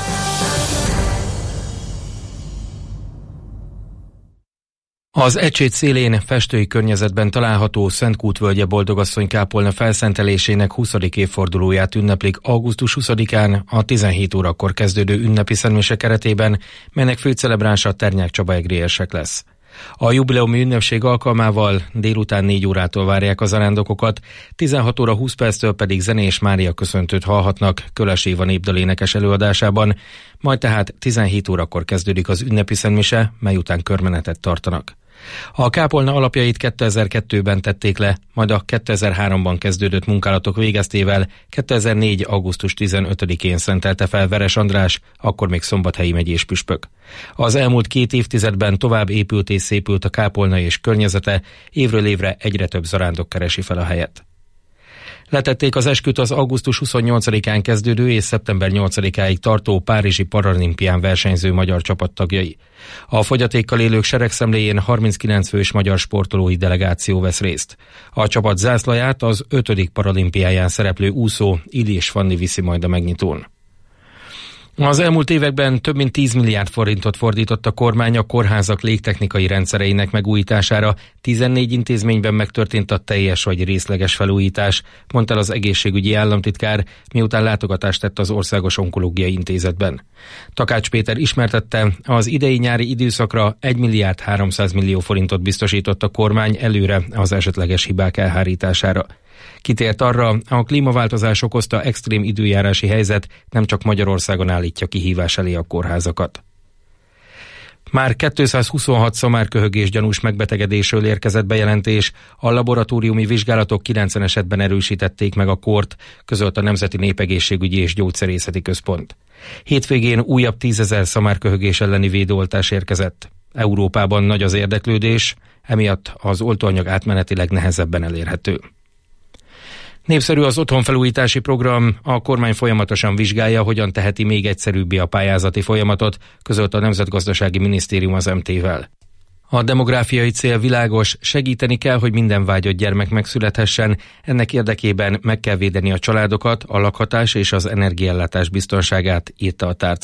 J: Az Ecsét szélén, festői környezetben található Szentkút-völgye Boldogasszony kápolna felszentelésének 20. évfordulóját ünneplik augusztus 20-án a 17 órakor kezdődő ünnepi szentmise keretében, melynek főcelebránsa Ternyák Csaba egri érsek lesz. A jubileumi ünnepség alkalmával délután 4 órától várják a zarándokokat, 16 óra 20 perctől pedig zenés Mária köszöntőt hallhatnak Köles Éva népdalénekes előadásában, majd tehát 17 órakor kezdődik az ünnepi szentmise, mely után körmenetet tartanak. A kápolna alapjait 2002-ben tették le, majd a 2003-ban kezdődött munkálatok végeztével 2004. augusztus 15-én szentelte fel Veres András, akkor még szombathelyi megyés püspök. Az elmúlt 2 évtizedben tovább épült és szépült a kápolna és környezete, évről évre egyre több zarándok keresi fel a helyet. Letették az esküt az augusztus 28-án kezdődő és szeptember 8-áig tartó Párizsi Paralimpián versenyző magyar csapattagjai. A fogyatékkal élők seregszemléjén 39 fős magyar sportolói delegáció vesz részt. A csapat zászlaját az 5. paralimpiáján szereplő úszó Illés Fanni viszi majd a megnyitón. Az elmúlt években több mint 10 milliárd forintot fordított a kormány a kórházak légtechnikai rendszereinek megújítására, 14 intézményben megtörtént a teljes vagy részleges felújítás, mondta el az egészségügyi államtitkár, miután látogatást tett az Országos Onkológiai Intézetben. Takács Péter ismertette, az idei nyári időszakra 1 milliárd 300 millió forintot biztosított a kormány előre az esetleges hibák elhárítására. Kitért arra, a klímaváltozás okozta extrém időjárási helyzet nem csak Magyarországon állítja kihívás elé a kórházakat. Már 226 szamárköhögés gyanús megbetegedésről érkezett bejelentés, a laboratóriumi vizsgálatok 90 esetben erősítették meg a kórt, közölt a Nemzeti Népegészségügyi és Gyógyszerészeti Központ. Hétvégén újabb 10 000 szamárköhögés elleni védőoltás érkezett. Európában nagy az érdeklődés, emiatt az oltóanyag átmenetileg nehezebben elérhető. Népszerű az otthonfelújítási program, a kormány folyamatosan vizsgálja, hogyan teheti még egyszerűbbé a pályázati folyamatot, közölt a Nemzetgazdasági Minisztérium az MT-vel. A demográfiai cél világos, segíteni kell, hogy minden vágyott gyermek megszülethessen, ennek érdekében meg kell védeni a családokat, a lakhatás és az energiaellátás biztonságát, írta a tárca.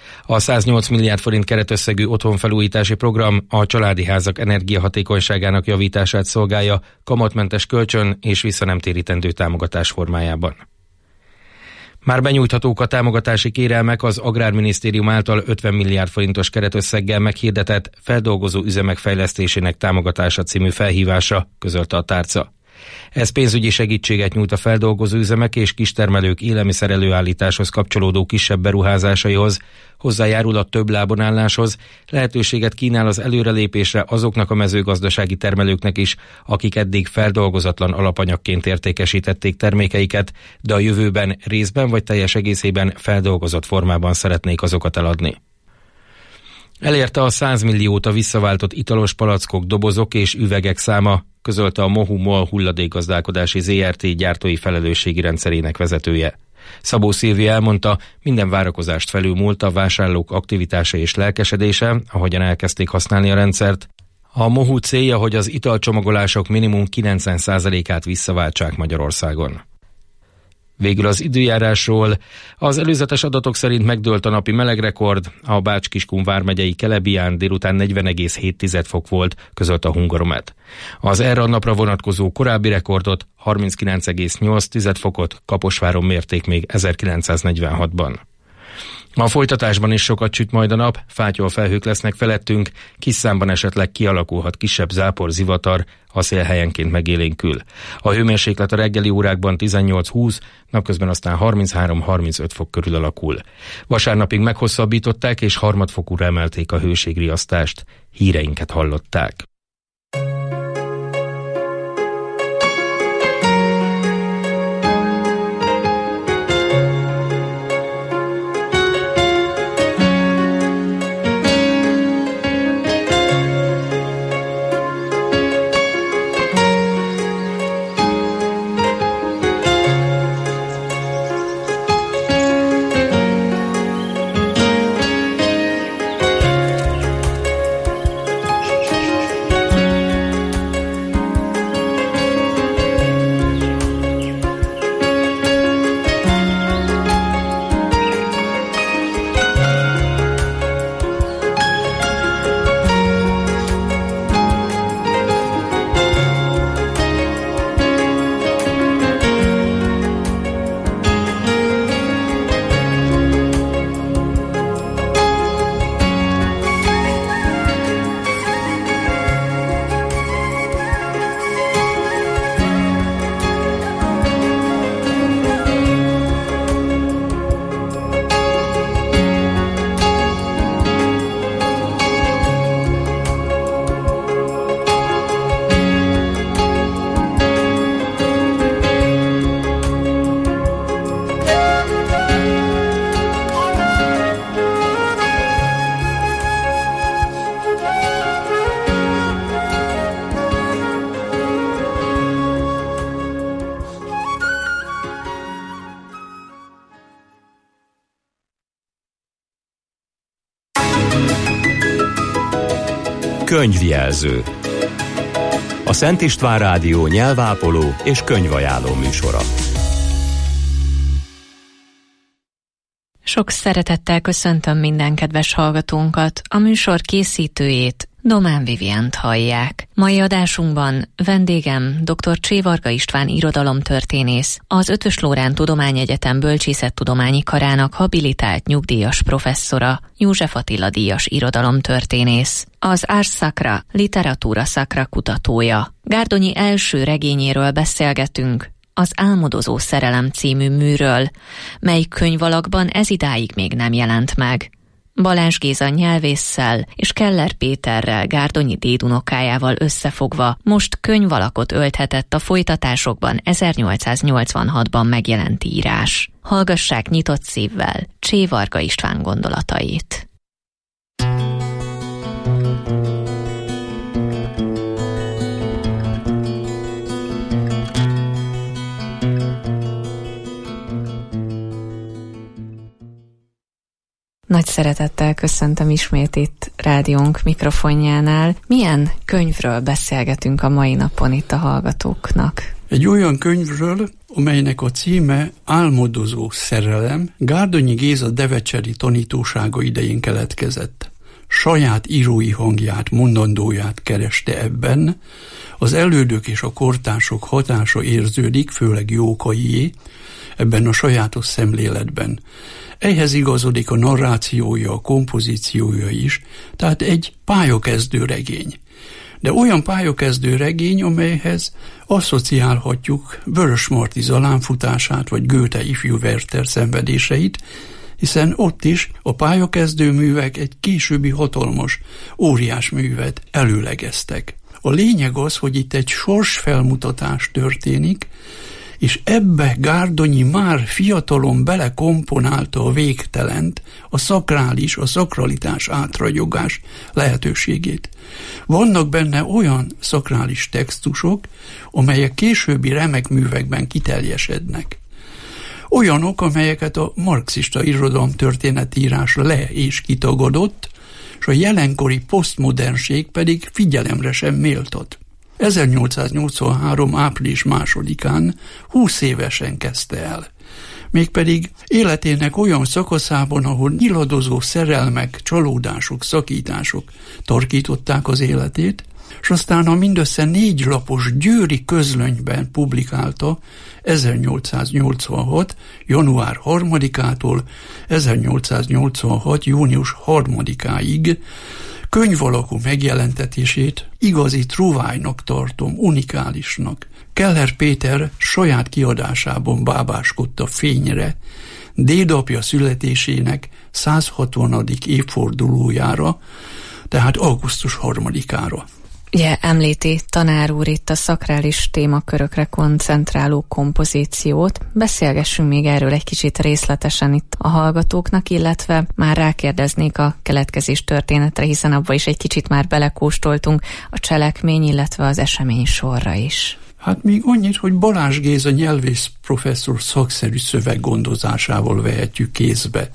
J: A 108 milliárd forint keretösszegű otthonfelújítási program a családi házak energiahatékonyságának javítását szolgálja kamatmentes kölcsön és visszanemtérítendő támogatás formájában. Már benyújthatók a támogatási kérelmek az Agrárminisztérium által 50 milliárd forintos keretösszeggel meghirdetett feldolgozó üzemek fejlesztésének támogatása című felhívása, közölte a tárca. Ez pénzügyi segítséget nyújt a feldolgozó üzemek és kistermelők élelmiszer előállításhoz kapcsolódó kisebb beruházásaihoz, hozzájárul a több lábonálláshoz, lehetőséget kínál az előrelépésre azoknak a mezőgazdasági termelőknek is, akik eddig feldolgozatlan alapanyagként értékesítették termékeiket, de a jövőben részben vagy teljes egészében feldolgozott formában szeretnék azokat eladni. Elérte a 100 milliót a visszaváltott italos palackok, dobozok és üvegek száma, közölte a Mohu MOL hulladékgazdálkodási ZRT gyártói felelősségi rendszerének vezetője. Szabó Szilvia elmondta, minden várakozást felülmúlt a vásárlók aktivitása és lelkesedése, ahogyan elkezdték használni a rendszert. A Mohu célja, hogy az italcsomagolások minimum 90%-át visszaváltsák Magyarországon. Végül az időjárásról. Az előzetes adatok szerint megdőlt a napi melegrekord, a Bács-Kiskun vármegyei Kelebián délután 40,7 fok volt, közölte a Hungaromet. Az erre a napra vonatkozó korábbi rekordot, 39,8 fokot Kaposváron mérték még 1946-ban. A folytatásban is sokat süt majd a nap, fátyol felhők lesznek felettünk, kis számban esetleg kialakulhat kisebb zápor, zivatar, a szél helyenként megélénkül. A hőmérséklet a reggeli órákban 18-20, napközben aztán 33-35 fok körül alakul. Vasárnapig meghosszabbították és harmadfokúra emelték a hőségriasztást. Híreinket hallották.
I: Könyvjelző. A Szent István Rádió nyelvápoló és könyvajánló műsora.
K: Sok szeretettel köszöntöm minden kedves hallgatónkat, a műsor készítőjét, Domán Vivient hallják. Mai adásunkban vendégem dr. Csévarga István irodalomtörténész, az Eötvös Loránd Tudományegyetem Bölcsészettudományi Karának habilitált nyugdíjas professzora, József Attila díjas irodalomtörténész, az Ars Sacra literatúra szakra kutatója. Gárdonyi első regényéről beszélgetünk, az Álmodozó szerelem című műről, mely könyvalakban ezidáig még nem jelent meg. Balázs Géza nyelvésszel és Keller Péterrel, Gárdonyi dédunokájával összefogva most könyvalakot ölthetett a folytatásokban 1886-ban megjelent írás. Hallgassák nyitott szívvel Csévarga István gondolatait. Nagy szeretettel köszöntöm ismét itt rádiónk mikrofonjánál. Milyen könyvről beszélgetünk a mai napon itt a hallgatóknak?
L: Egy olyan könyvről, amelynek a címe Álmodozó szerelem, Gárdonyi Géza devecseri tanítósága idején keletkezett. Saját írói hangját, mondandóját kereste ebben, az elődök és a kortársok hatása érződik, főleg Jókaié, ebben a sajátos szemléletben. Ehhez igazodik a narrációja, a kompozíciója is, tehát egy pályakezdő regény. De olyan pályakezdő regény, amelyhez asszociálhatjuk Vörösmarty zalánfutását, vagy Goethe ifjú Werther szenvedéseit, hiszen ott is a pályakezdő művek egy későbbi hatalmas, óriás művet előlegeztek. A lényeg az, hogy itt egy sorsfelmutatás történik, és ebbe Gárdonyi már fiatalon belekomponálta a végtelent, a szakrális, a szakralitás átragyogás lehetőségét. Vannak benne olyan szakrális textusok, amelyek későbbi remek művekben kiteljesednek. Olyanok, amelyeket a marxista irodalomtörténetírás le- és kitagadott, és a jelenkori posztmodernség pedig figyelemre sem méltat. 1883. április 2-án 20 évesen kezdte el. Mégpedig életének olyan szakaszában, ahol nyiladozó szerelmek, csalódások, szakítások tarkították az életét, és aztán a mindössze 4 lapos Győri Közlönyben publikálta 1886. január 3-ától 1886. június 3-áig könyv alakú megjelentetését igazi trúvájnak tartom, unikálisnak. Keller Péter saját kiadásában bábáskodta fényre dédapja születésének 160. évfordulójára, tehát augusztus 3-ára.
K: Ugye említi tanár úr itt a szakrális témakörökre koncentráló kompozíciót. Beszélgessünk még erről egy kicsit részletesen itt a hallgatóknak, illetve már rákérdeznék a keletkezés történetre, hiszen abba is egy kicsit már belekóstoltunk a cselekmény, illetve az esemény sorra is.
L: Hát még annyit, hogy Balázs Géza nyelvész professzor szakszerű szöveggondozásával vehetjük kézbe.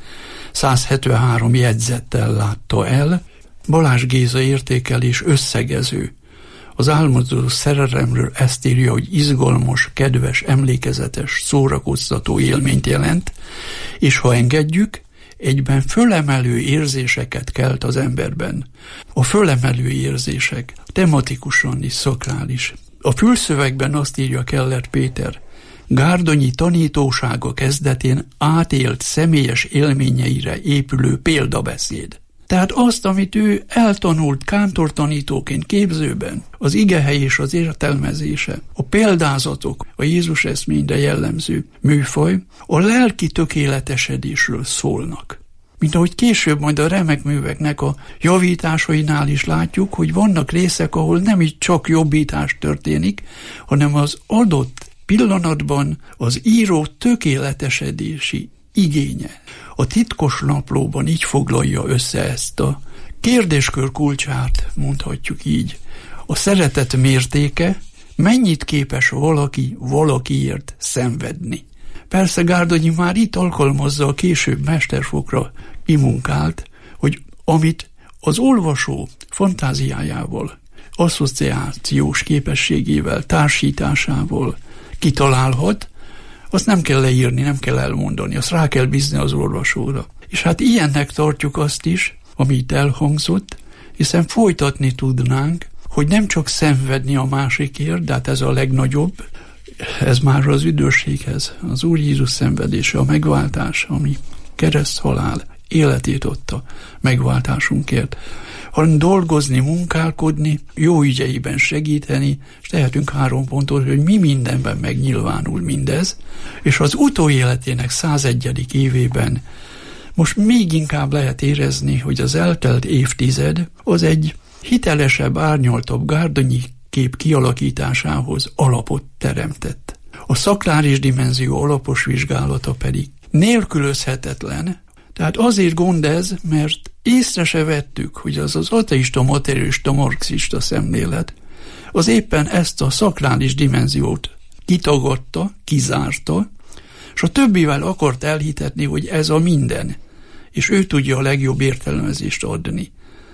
L: 173 jegyzettel látta el. Balázs Géza értékelés összegező. Az álmodozó szerelemről ezt írja, hogy izgalmas, kedves, emlékezetes, szórakoztató élményt jelent, és ha engedjük, egyben fölemelő érzéseket kelt az emberben. A fölemelő érzések tematikusan is szakrális. A fülszövegben azt írja Keller Péter, Gárdonyi tanítósága kezdetén átélt személyes élményeire épülő példabeszéd. Tehát azt, amit ő eltanult kántortanítóként képzőben, az igehely és az értelmezése, a példázatok, a Jézus eszményre jellemző műfaj, a lelki tökéletesedésről szólnak. Mint ahogy később majd a remek műveknek a javításainál is látjuk, hogy vannak részek, ahol nem így csak jobbítás történik, hanem az adott pillanatban az író tökéletesedési igénye. A titkos naplóban így foglalja össze ezt a kérdéskör kulcsát, mondhatjuk így. A szeretet mértéke, mennyit képes valaki valakiért szenvedni. Persze Gárdonyi már itt alkalmazza a később mesterfokra kimunkált, hogy amit az olvasó fantáziájával, asszociációs képességével, társításával kitalálhat, azt nem kell leírni, nem kell elmondani, azt rá kell bízni az olvasóra. És hát ilyennek tartjuk azt is, ami itt elhangzott, hiszen folytatni tudnánk, hogy nem csak szenvedni a másikért, de hát ez a legnagyobb, ez már az üdvösséghez, az Úr Jézus szenvedése, a megváltás, ami kereszthalál, életét adta megváltásunkért, hanem dolgozni, munkálkodni, jó ügyeiben segíteni, és tehetünk 3 pontot, hogy mi mindenben megnyilvánul mindez, és az utóéletének 101. évében most még inkább lehet érezni, hogy az eltelt évtized az egy hitelesebb, árnyaltabb Gárdonyi kép kialakításához alapot teremtett. A szakrális dimenzió alapos vizsgálata pedig nélkülözhetetlen. Tehát azért gond ez, mert észre se vettük, hogy az ateista, materialista, marxista szemlélet az éppen ezt a szakrális dimenziót kitagadta, kizárta, és a többivel akart elhitetni, hogy ez a minden, és ő tudja a legjobb értelmezést adni.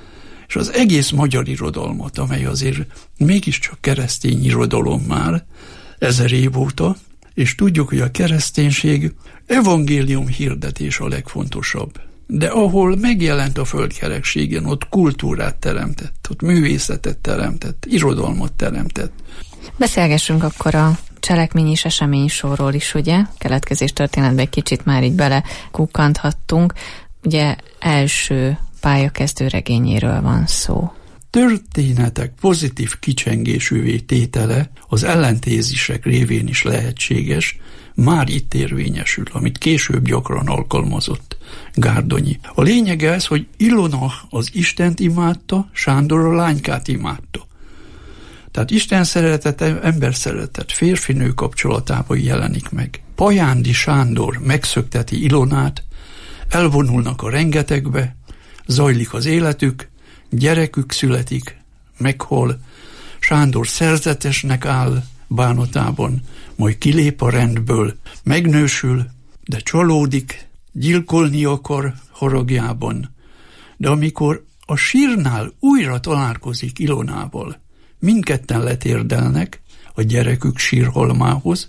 L: És az egész magyar irodalmat, amely azért mégiscsak keresztény irodalom már, 1000 év óta, és tudjuk, hogy a kereszténység evangélium hirdetés a legfontosabb. De ahol megjelent a földkerekségen, ott kultúrát teremtett, ott művészetet teremtett, irodalmat teremtett.
K: Beszélgessünk akkor a cselekmény és esemény sorról is, ugye? Keletkezés történetbe egy kicsit már így bele kukkanthattunk. Ugye első pályakezdő regényéről van szó.
L: Történetek pozitív kicsengésűvé tétele az ellentézisek révén is lehetséges, már itt érvényesül, amit később gyakran alkalmazott Gárdonyi. A lényeg ez, hogy Ilona az Istent imádta, Sándor a lánykát imádta. Tehát Isten szeretet, ember szeretet férfi-nő kapcsolatában jelenik meg. Pajándi Sándor megszökteti Ilonát, elvonulnak a rengetegbe, zajlik az életük, gyerekük születik, meghal, Sándor szerzetesnek áll bánatában, majd kilép a rendből, megnősül, de csalódik, gyilkolni akar haragjában. De amikor a sírnál újra találkozik Ilonával, mindketten letérdelnek a gyerekük sírhalmához,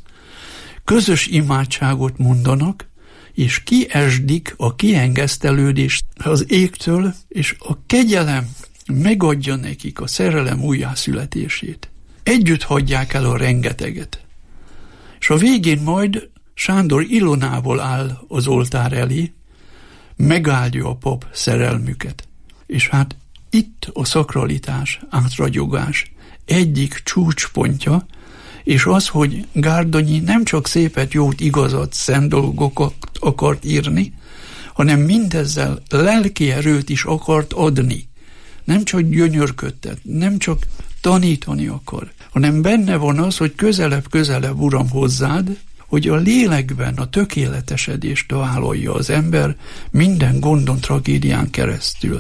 L: közös imádságot mondanak, és kiesdik a kiengesztelődést az égtől, és a kegyelem megadja nekik a szerelem újjászületését. Együtt hagyják el a rengeteget. És a végén majd Sándor Ilonával áll az oltár elé, megáldja a pap szerelmüket. És hát itt a szakralitás, átragyogás egyik csúcspontja, és az, hogy Gárdonyi nem csak szépet, jót, igazat, szent dolgokat akart írni, hanem mindezzel lelki erőt is akart adni. Nem csak gyönyörködtet, nem csak tanítani akar, hanem benne van az, hogy közelebb, Uram, hozzád, hogy a lélekben a tökéletesedést vállalja az ember minden gondon, tragédián keresztül.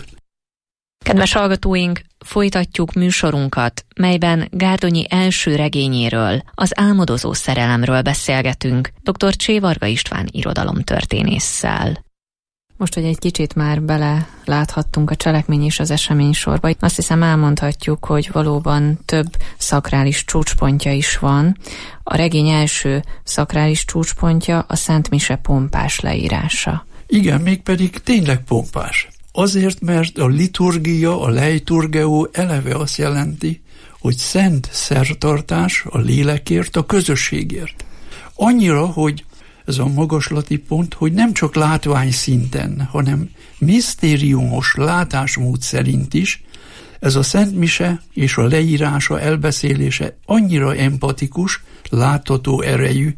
K: Kedves hallgatóink, folytatjuk műsorunkat, melyben Gárdonyi első regényéről, az álmodozó szerelemről beszélgetünk dr. Csévarga István irodalomtörténésszel. Most, hogy egy kicsit már bele láthattunk a cselekmény és az esemény sorba, azt hiszem elmondhatjuk, hogy valóban több szakrális csúcspontja is van. A regény első szakrális csúcspontja a Szent Mise pompás leírása.
L: Igen, mégpedig tényleg pompás. Azért, mert a liturgia, a leiturgeó eleve azt jelenti, hogy szent szertartás a lélekért, a közösségért. Annyira, hogy ez a magaslati pont, hogy nem csak látvány szinten, hanem misztériumos látásmód szerint is ez a Szent Mise és a leírása, elbeszélése annyira empatikus, látható erejű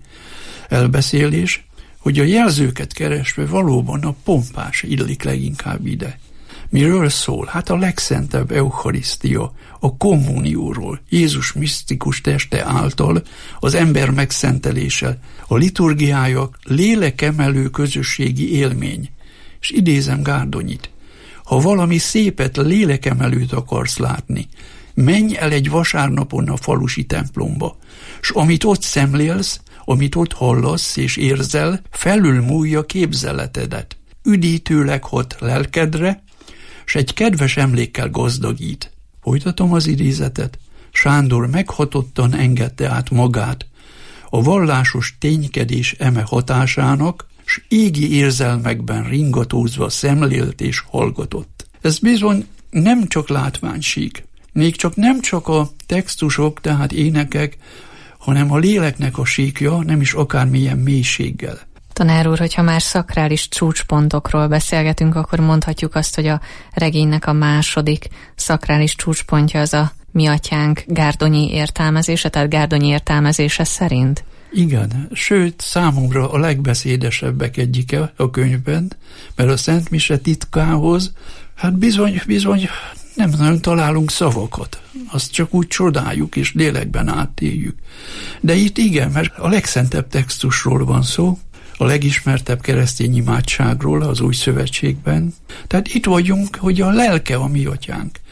L: elbeszélés, hogy a jelzőket keresve valóban a pompás illik leginkább ide. Miről szól? Hát a legszentebb eucharisztia, a kommunióról, Jézus misztikus teste által az ember megszentelése, a liturgiája lélekemelő közösségi élmény. És idézem Gárdonyit, ha valami szépet, lélekemelőt akarsz látni, menj el egy vasárnapon a falusi templomba, s amit ott szemlélsz, amit ott hallasz és érzel, felülmúlja képzeletedet, üdítőleg hat lelkedre, s egy kedves emlékkel gazdagít. Folytatom az idézetet. Sándor meghatottan engedte át magát a vallásos ténykedés eme hatásának, s égi érzelmekben ringatózva szemlélt és hallgatott. Ez bizony nem csak látványsík, még csak nem csak a textusok, tehát énekek, hanem a léleknek a síkja, nem is akármilyen mélységgel.
K: Tanár úr, hogyha már szakrális csúcspontokról beszélgetünk, akkor mondhatjuk azt, hogy a regénynek a második szakrális csúcspontja az a Mi Atyánk Gárdonyi értelmezése, tehát Gárdonyi értelmezése szerint?
L: Igen, sőt, számomra a legbeszédesebbek egyike a könyvben, mert a Szent Mise titkához, hát bizony nem nagyon találunk szavakat. Azt csak úgy csodáljuk és lélekben átéljük. De itt igen, mert a legszentebb textusról van szó, a legismertebb keresztény imádságról az Új Szövetségben. Tehát itt vagyunk, hogy a lelke a Mi Atyánk.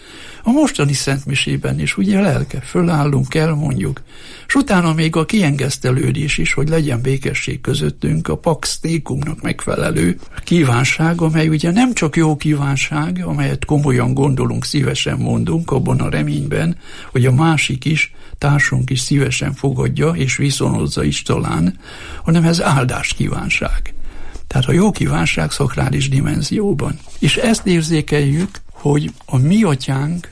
L: A mostani szentmisében is ugye lelke, fölállunk, elmondjuk, és utána még a kiengesztelődés is, hogy legyen békesség közöttünk, a pax tecumnak megfelelő kívánság, amely ugye nem csak jó kívánság, amelyet komolyan gondolunk, szívesen mondunk, abban a reményben, hogy a másik is, társunk is szívesen fogadja, és viszonozza is talán, hanem ez áldás kívánság. Tehát a jó kívánság szakrális dimenzióban. És ezt érzékeljük, hogy a mi atyánk,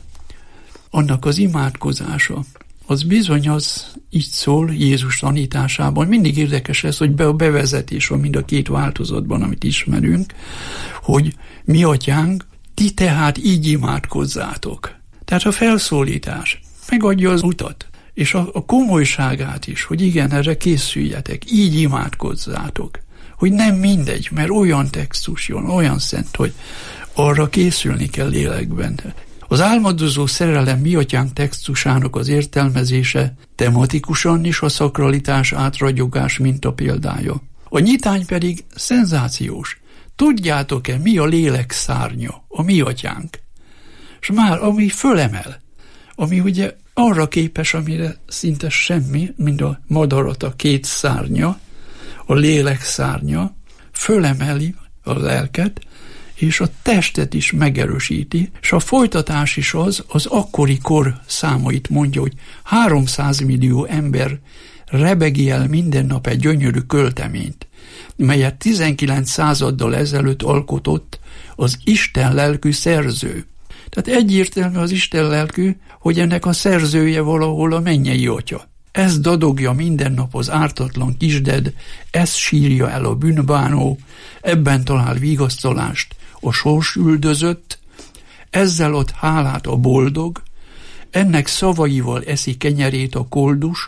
L: annak az imádkozása, az bizony az így szól Jézus tanításában. Mindig érdekes ez, hogy a bevezetés van mind a két változatban, amit ismerünk, hogy mi atyánk, ti tehát így imádkozzátok. Tehát a felszólítás megadja az utat, és a komolyságát is, hogy igen, erre készüljetek, így imádkozzátok. Hogy nem mindegy, mert olyan textus jön, olyan szent, hogy arra készülni kell lélekben. Az álmodozó szerelem mi atyánk textusának az értelmezése tematikusan is a szakralitás átragyogás mintapéldája. A nyitány pedig szenzációs. Tudjátok-e, mi a lélek szárnya, a mi atyánk? És már ami fölemel, ami ugye arra képes, amire szinte semmi, mint a madarat a két szárnya, a lélek szárnya, fölemeli a lelket, és a testet is megerősíti, és a folytatás is az akkori kor számait mondja, hogy 300 millió ember rebegi el minden nap egy gyönyörű költeményt, melyet 19 századdal ezelőtt alkotott az Isten lelkű szerző. Tehát egyértelmű az Isten lelkű, hogy ennek a szerzője valahol a mennyei atya. Ez dadogja minden nap az ártatlan kisded, ez sírja el a bűnbánó, ebben talál vigasztalást a sorsüldözött, ezzel ad hálát a boldog, ennek szavaival eszi kenyerét a koldus,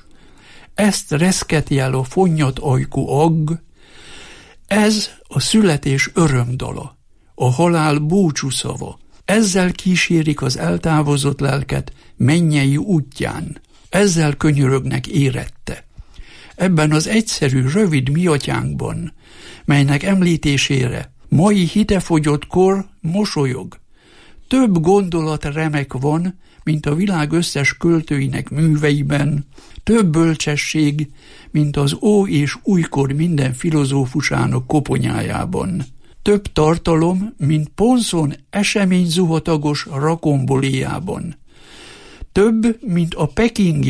L: ezt reszketi el a fonnyat ajkú agg, ez a születés örömdala, a halál búcsúszava, ezzel kísérik az eltávozott lelket mennyei útján, ezzel könyörögnek érette. Ebben az egyszerű, rövid mi atyánkban, melynek említésére mai hitefogyott kor mosolyog. Több gondolat remek van, mint a világ összes költőinek műveiben, több bölcsesség, mint az ó és újkor minden filozófusának koponyájában. Több tartalom, mint Ponszon eseményzuhatagos rakomboléjában. Több, mint a pekingi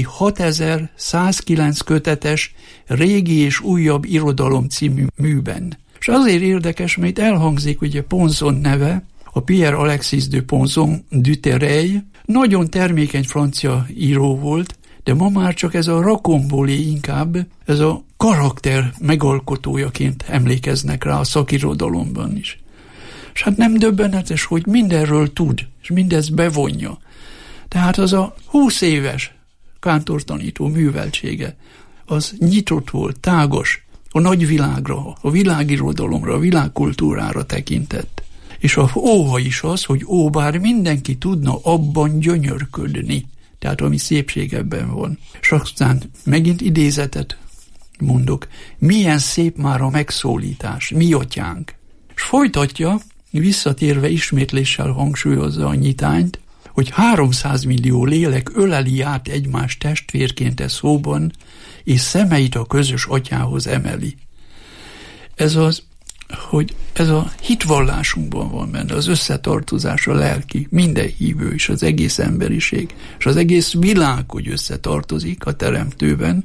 L: 6109 kötetes régi és újabb irodalom című műben. És azért érdekes, mert elhangzik ugye Ponszon neve, a Pierre Alexis de Ponson du Terreil, nagyon termékeny francia író volt, de ma már csak ez a rakombolé inkább, ez a karakter megalkotójaként emlékeznek rá a szakirodalomban is. És hát nem döbbenetes, hogy mindenről tud, és mindezt bevonja. Tehát az a 20 éves kántortanító műveltsége, az nyitott volt, tágos, a nagyvilágra, a világirodalomra, a világkultúrára tekintett. És a óha is az, hogy bár mindenki tudna abban gyönyörködni, tehát ami szépség ebben van. És aztán megint idézetet mondok, milyen szép már a megszólítás, mi atyánk. És folytatja, visszatérve ismétléssel hangsúlyozza a nyitányt, hogy 300 millió lélek öleli át egymás testvérként e szóban, és szemeit a közös atyához emeli. Ez a hitvallásunkban van benne, az összetartozás a lelki, minden hívő és az egész emberiség, és az egész világ, hogy összetartozik a Teremtőben.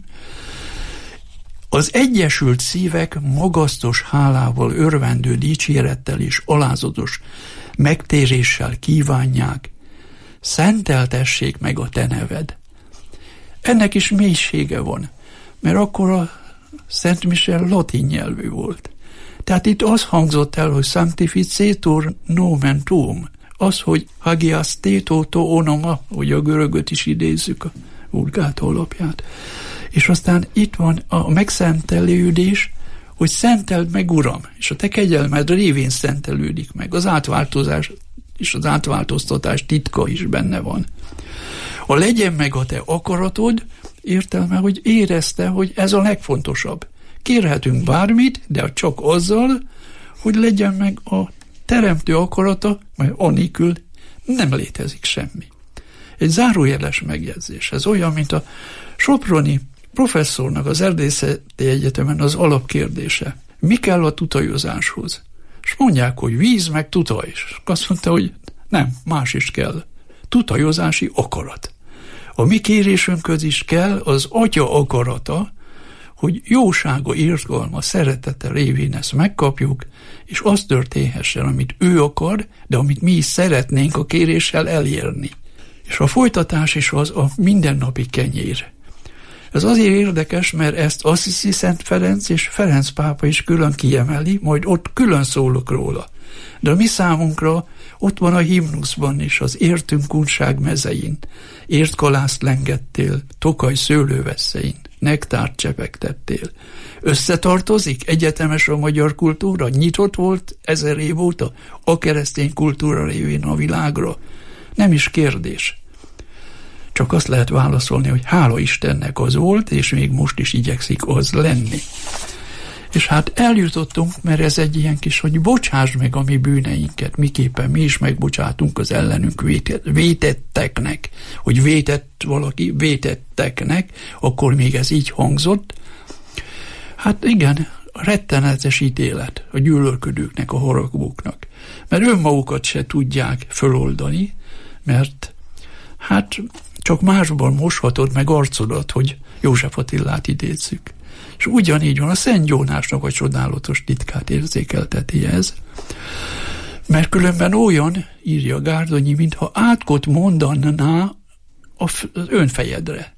L: Az egyesült szívek magasztos hálával, örvendő dicsérettel és alázatos megtéréssel kívánják, szenteltessék meg a te neved. Ennek is mélysége van, mert akkor a Szent Mise latin nyelvű volt. Tehát itt az hangzott el, hogy sanctificetur nomen tuum, az, hogy hagias teto to onoma, hogy a görögöt is idézzük, a Vulgát alapját. És aztán itt van a megszentelődés, hogy szenteld meg, Uram, és a te kegyelmed révén szentelődik meg. Az átváltozás és az átváltoztatás titka is benne van. A legyen meg a te akaratod, értelme, hogy érezte, hogy ez a legfontosabb. Kérhetünk bármit, de csak azzal, hogy legyen meg a teremtő akarata, mert anélkül nem létezik semmi. Egy zárójeles megjegyzés. Ez olyan, mint a soproni professzornak az Erdészeti Egyetemen az alapkérdése. Mi kell a tutajozáshoz? És mondják, hogy víz meg tutaj. És azt mondta, hogy nem, más is kell. Tutajozási akarat. A mi kérésünkhöz is kell az atya akarata, hogy jósága, irgalma, szeretete révén ezt megkapjuk, és az történhessen, amit ő akar, de amit mi is szeretnénk a kéréssel elérni. És a folytatás is az a mindennapi kenyér. Ez azért érdekes, mert ezt Assisi Szent Ferenc és Ferenc pápa is külön kiemeli, majd ott külön szólok róla. De a mi számunkra ott van a himnuszban is, az értünk unság mezein, értkalászt lengettél, tokaj szőlőveszein, nektárt csepegtettél. Összetartozik egyetemes a magyar kultúra, nyitott volt 1000 év óta a keresztény kultúra révén a világra. Nem is kérdés. Csak azt lehet válaszolni, hogy hála Istennek az volt, és még most is igyekszik az lenni. És hát eljutottunk, mert ez egy ilyen kis, hogy bocsáss meg a mi bűneinket, miképpen mi is megbocsátunk az ellenünk vétetteknek, hogy vétett valaki vétetteknek, akkor még ez így hangzott. Hát igen, rettenetes ítélet a gyűlölködőknek, a haragvóknak. Mert önmagukat se tudják föloldani, mert hát csak másban moshatod meg arcodat, hogy József Attilát idézzük. És ugyanígy van, a Szent Jónásnak a csodálatos titkát érzékelteti ez, mert különben olyan, írja Gárdonyi, mintha átkot mondaná az önfejedre.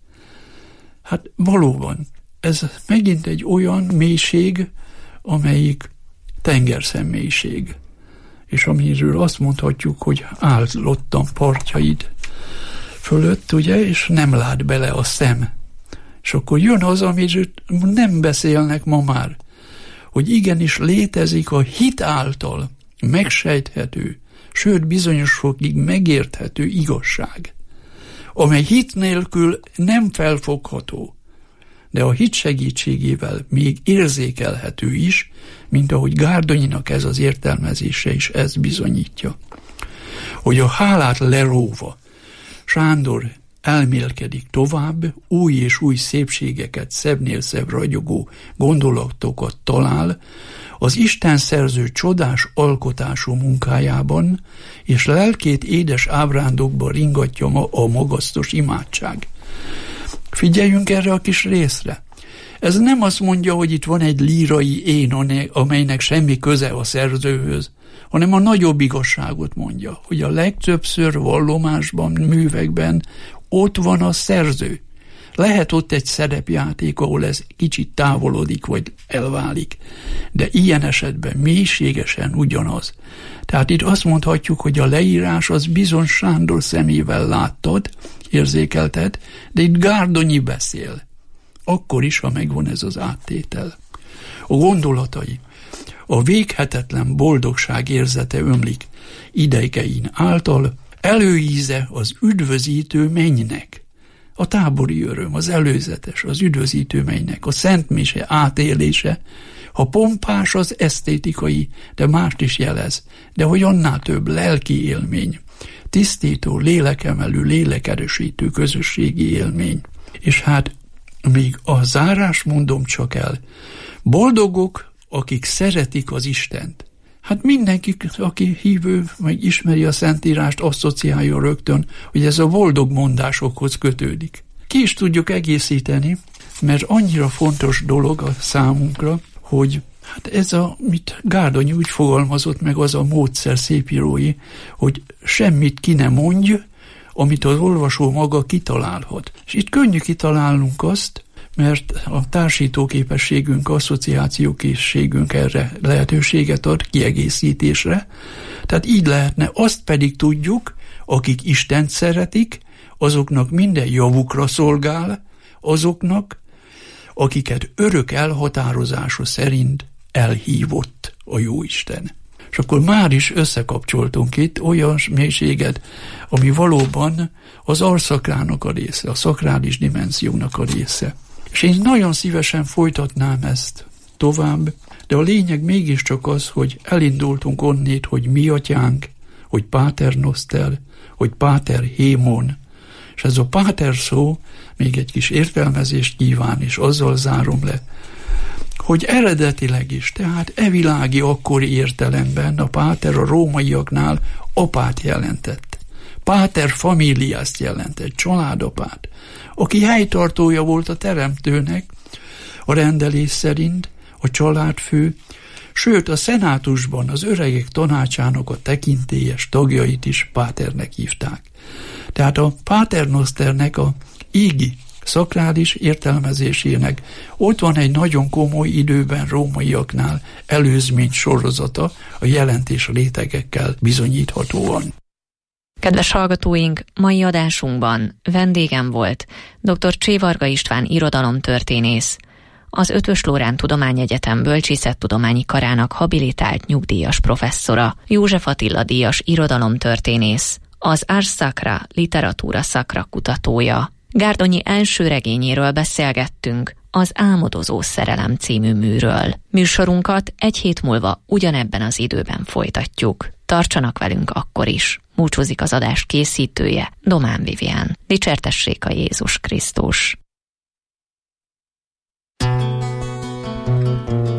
L: Hát valóban, ez megint egy olyan mélység, amelyik tengerszemmélység, és amiről azt mondhatjuk, hogy állottam partjaid fölött, ugye, és nem lát bele a szem. És akkor jön az, amiről nem beszélnek ma már, hogy igenis létezik a hit által megsejthető, sőt bizonyos fokig megérthető igazság, amely hit nélkül nem felfogható, de a hit segítségével még érzékelhető is, mint ahogy Gárdonyinak ez az értelmezése is ezt bizonyítja. Hogy a hálát leróva Sándor elmélkedik tovább, új és új szépségeket, szebbnél szebb ragyogó gondolatokat talál az Isten szerző csodás alkotású munkájában, és lelkét édes ábrándokba ringatja a magasztos imádság. Figyeljünk erre a kis részre. Ez nem azt mondja, hogy itt van egy lírai én, amelynek semmi köze a szerzőhöz, hanem a nagyobb igazságot mondja, hogy a legtöbbször vallomásban, művekben ott van a szerző. Lehet ott egy szerepjáték, ahol ez kicsit távolodik, vagy elválik, de ilyen esetben mélységesen ugyanaz. Tehát itt azt mondhatjuk, hogy a leírás az bizony Sándor szemével láttad, érzékelted, de itt Gárdonyi beszél. Akkor is, ha megvan ez az áttétel. A gondolatai, a véghetetlen boldogság érzete ömlik ideigein által, előíze az üdvözítő mennynek, a tábori öröm, az előzetes, az üdvözítő mennynek, a szentmise átélése, ha pompás az esztétikai, de mást is jelez, de hogy annál több lelki élmény, tisztító, lélekemelő, lélekerősítő közösségi élmény. És hát még a zárás mondom csak el, boldogok, akik szeretik az Istent. Hát mindenki, aki hívő, meg ismeri a Szentírást, asszociálja rögtön, hogy ez a boldog mondásokhoz kötődik. Ki is tudjuk egészíteni, mert annyira fontos dolog a számunkra, hogy hát ez mit Gárdonyi úgy fogalmazott meg, az a módszer szépírói, hogy semmit ki ne mondj, amit az olvasó maga kitalálhat. És itt könnyű kitalálnunk azt, mert a társítóképességünk, asszociációkészségünk erre lehetőséget ad, kiegészítésre. Tehát így lehetne, azt pedig tudjuk, akik Istent szeretik, azoknak minden javukra szolgál, azoknak, akiket örök elhatározása szerint elhívott a Jóisten. És akkor már is összekapcsoltunk itt olyan mélységet, ami valóban az arszakrának a része, a szakrális dimenziónak a része. És én nagyon szívesen folytatnám ezt tovább, de a lényeg mégiscsak az, hogy elindultunk onnét, hogy mi atyánk, hogy Páter Noszter, hogy Páter Hémon, És ez a páter szó még egy kis értelmezést kíván, és azzal zárom le, hogy eredetileg is, tehát evilági akkori értelemben a páter a rómaiaknál apát jelentett. Páter familiást jelentett, családapát, aki helytartója volt a teremtőnek, a rendelés szerint, a családfő, sőt a szenátusban az öregek tanácsának a tekintélyes tagjait is páternek hívták. Tehát a páternoszternek a ígi szakrális értelmezésének ott van egy nagyon komoly időben rómaiaknál előzmény sorozata a jelentés rétegekkel bizonyíthatóan.
K: Kedves hallgatóink, mai adásunkban vendégem volt dr. Csévarga István irodalomtörténész, az Eötvös Loránd Tudományegyetem Bölcsészettudományi Karának habilitált nyugdíjas professzora, József Attila díjas irodalomtörténész, az Ars Sacra literatúra szakra kutatója. Gárdonyi első regényéről beszélgettünk, az Álmodozó szerelem című műről. Műsorunkat egy hét múlva ugyanebben az időben folytatjuk. Tartsanak velünk akkor is. Búcsúzik az adás készítője, Domán Vivien. Dicsértessék a Jézus Krisztus!